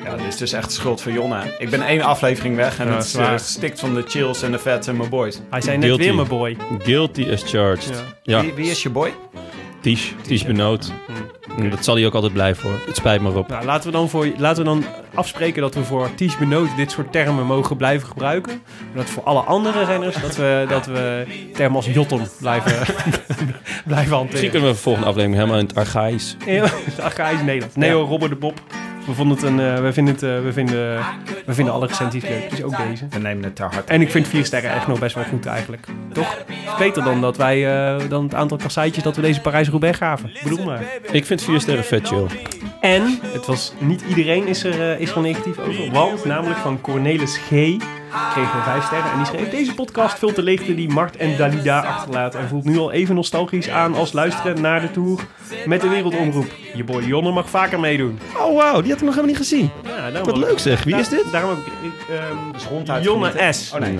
Ja, dit is dus echt de schuld van Jonne. Ik ben 1 aflevering weg en het stikt van de chills en de vets en mijn boys. Hij zei net weer mijn boy. Guilty as charged. Ja. Wie is je boy? Ties Benoot. Dat zal hij ook altijd blijven hoor. Het spijt me op. Nou, laten we dan afspreken dat we voor Ties Benoot dit soort termen mogen blijven gebruiken. Maar dat voor alle andere renners dat we termen als Jotton blijven hanteren. Misschien kunnen we de volgende aflevering helemaal in het archaïs. Het archaïs Nederlands. Neo, Robber de Bob. We vinden alle recensies leuk. Dus ook deze. We nemen het ter harte. En ik vind 4 sterren echt nog best wel goed eigenlijk. Toch? Beter dan dat wij dan het aantal kasseitjes dat we deze Parijs-Roubaix gaven. Bedoel maar. Ik vind 4 sterren vet chill. En het was niet iedereen is er negatief over. Want namelijk van Cornelis G. kregen we 5 sterren. En die schreef: deze podcast vult de leegte die Mart en Dalida achterlaten. En voelt nu al even nostalgisch aan als luisteren naar de tour met de Wereldomroep. Je boy Jonne mag vaker meedoen. Oh wauw, die had ik nog helemaal niet gezien. Ja, wat leuk zeg. Wie is dit? Daarom heb ik Jonne S. Oh nee.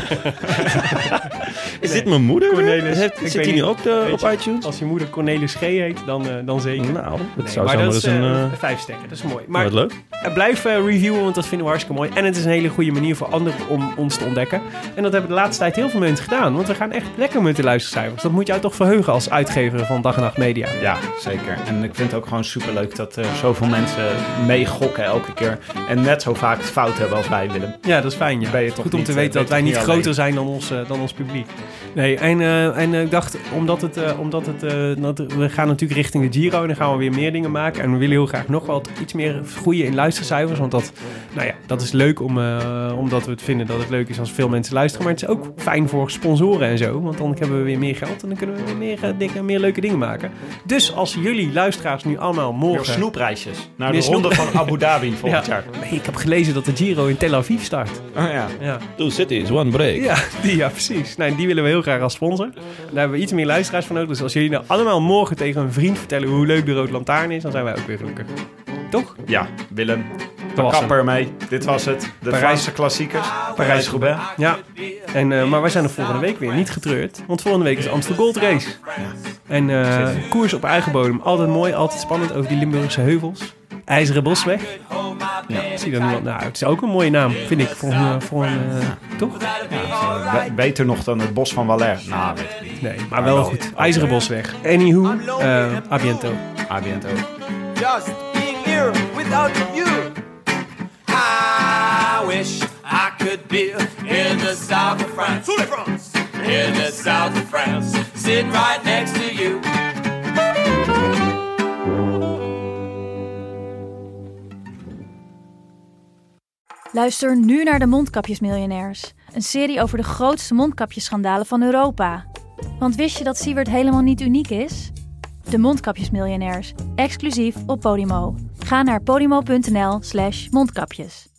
Is dit mijn moeder? Cornelis. Zit hij nu ook op iTunes? Als je moeder Cornelis G heet, dan zeker. Nou, dat zou maar zomaar dat eens is 5 sterren. Dat is mooi. Maar wat leuk. Blijf reviewen, want dat vinden we hartstikke mooi. En het is een hele goede manier voor anderen om ons te ontdekken. En dat hebben de laatste tijd heel veel mensen gedaan. Want we gaan echt lekker met de luistercijfers. Dat moet jou toch verheugen als uitgever van Dag en Nacht Media. Ja, zeker. En ik vind het ook gewoon superleuk dat zoveel mensen meegokken elke keer. En net zo vaak het fout hebben als wij, Willem. Ja, dat is fijn. Ja. Ben je toch goed om niet, te weten dat wij niet alleen. groter zijn dan ons publiek. Nee, en ik dacht, we gaan natuurlijk richting de Giro en dan gaan we weer meer dingen maken. En we willen heel graag nog wel iets meer groeien in luistercijfers. Want dat is leuk omdat we het vinden dat het leuk is als veel mensen luisteren. Maar het is ook fijn voor sponsoren en zo. Want dan hebben we weer meer geld en dan kunnen we weer meer leuke dingen maken. Dus als jullie luisteraars nu allemaal morgen... Meer snoepreisjes. Naar de ronde van Abu Dhabi volgend jaar. Nee, ik heb gelezen dat de Giro in Tel Aviv start. Oh ja. 2 cities, 1 break. Ja, precies. Nee, die willen we heel graag als sponsor. Daar hebben we iets meer luisteraars van nodig. Dus als jullie nou allemaal morgen tegen een vriend vertellen hoe leuk de Rode Lantaarn is, dan zijn wij ook weer gelukkig. Toch? Ja, Willem. Kapper ermee. Dit was het. De Franse klassiekers. Parijs-Roubaix. Ja. Maar wij zijn er volgende week weer. Niet getreurd. Want volgende week is de Amstel Gold Race. Ja. En koers op eigen bodem. Altijd mooi, altijd spannend over die Limburgse heuvels. IJzeren Bosweg. Ja, zie je dat nu? Nou, het is ook een mooie naam, vind ik. Toch? Ja, beter nog dan het Bos van Valère. Nou, weet ik niet. Nee, maar wel goed. IJzeren Bosweg. Anywho, a biento. A biento. Just being here without you. I wish I could be in the south of France. In the south of France. Sitting right next to you. Luister nu naar de Mondkapjesmiljonairs. Een serie over de grootste mondkapjesschandalen van Europa. Want wist je dat Siewert helemaal niet uniek is? De Mondkapjesmiljonairs, exclusief op Podimo. Ga naar podimo.nl/mondkapjes.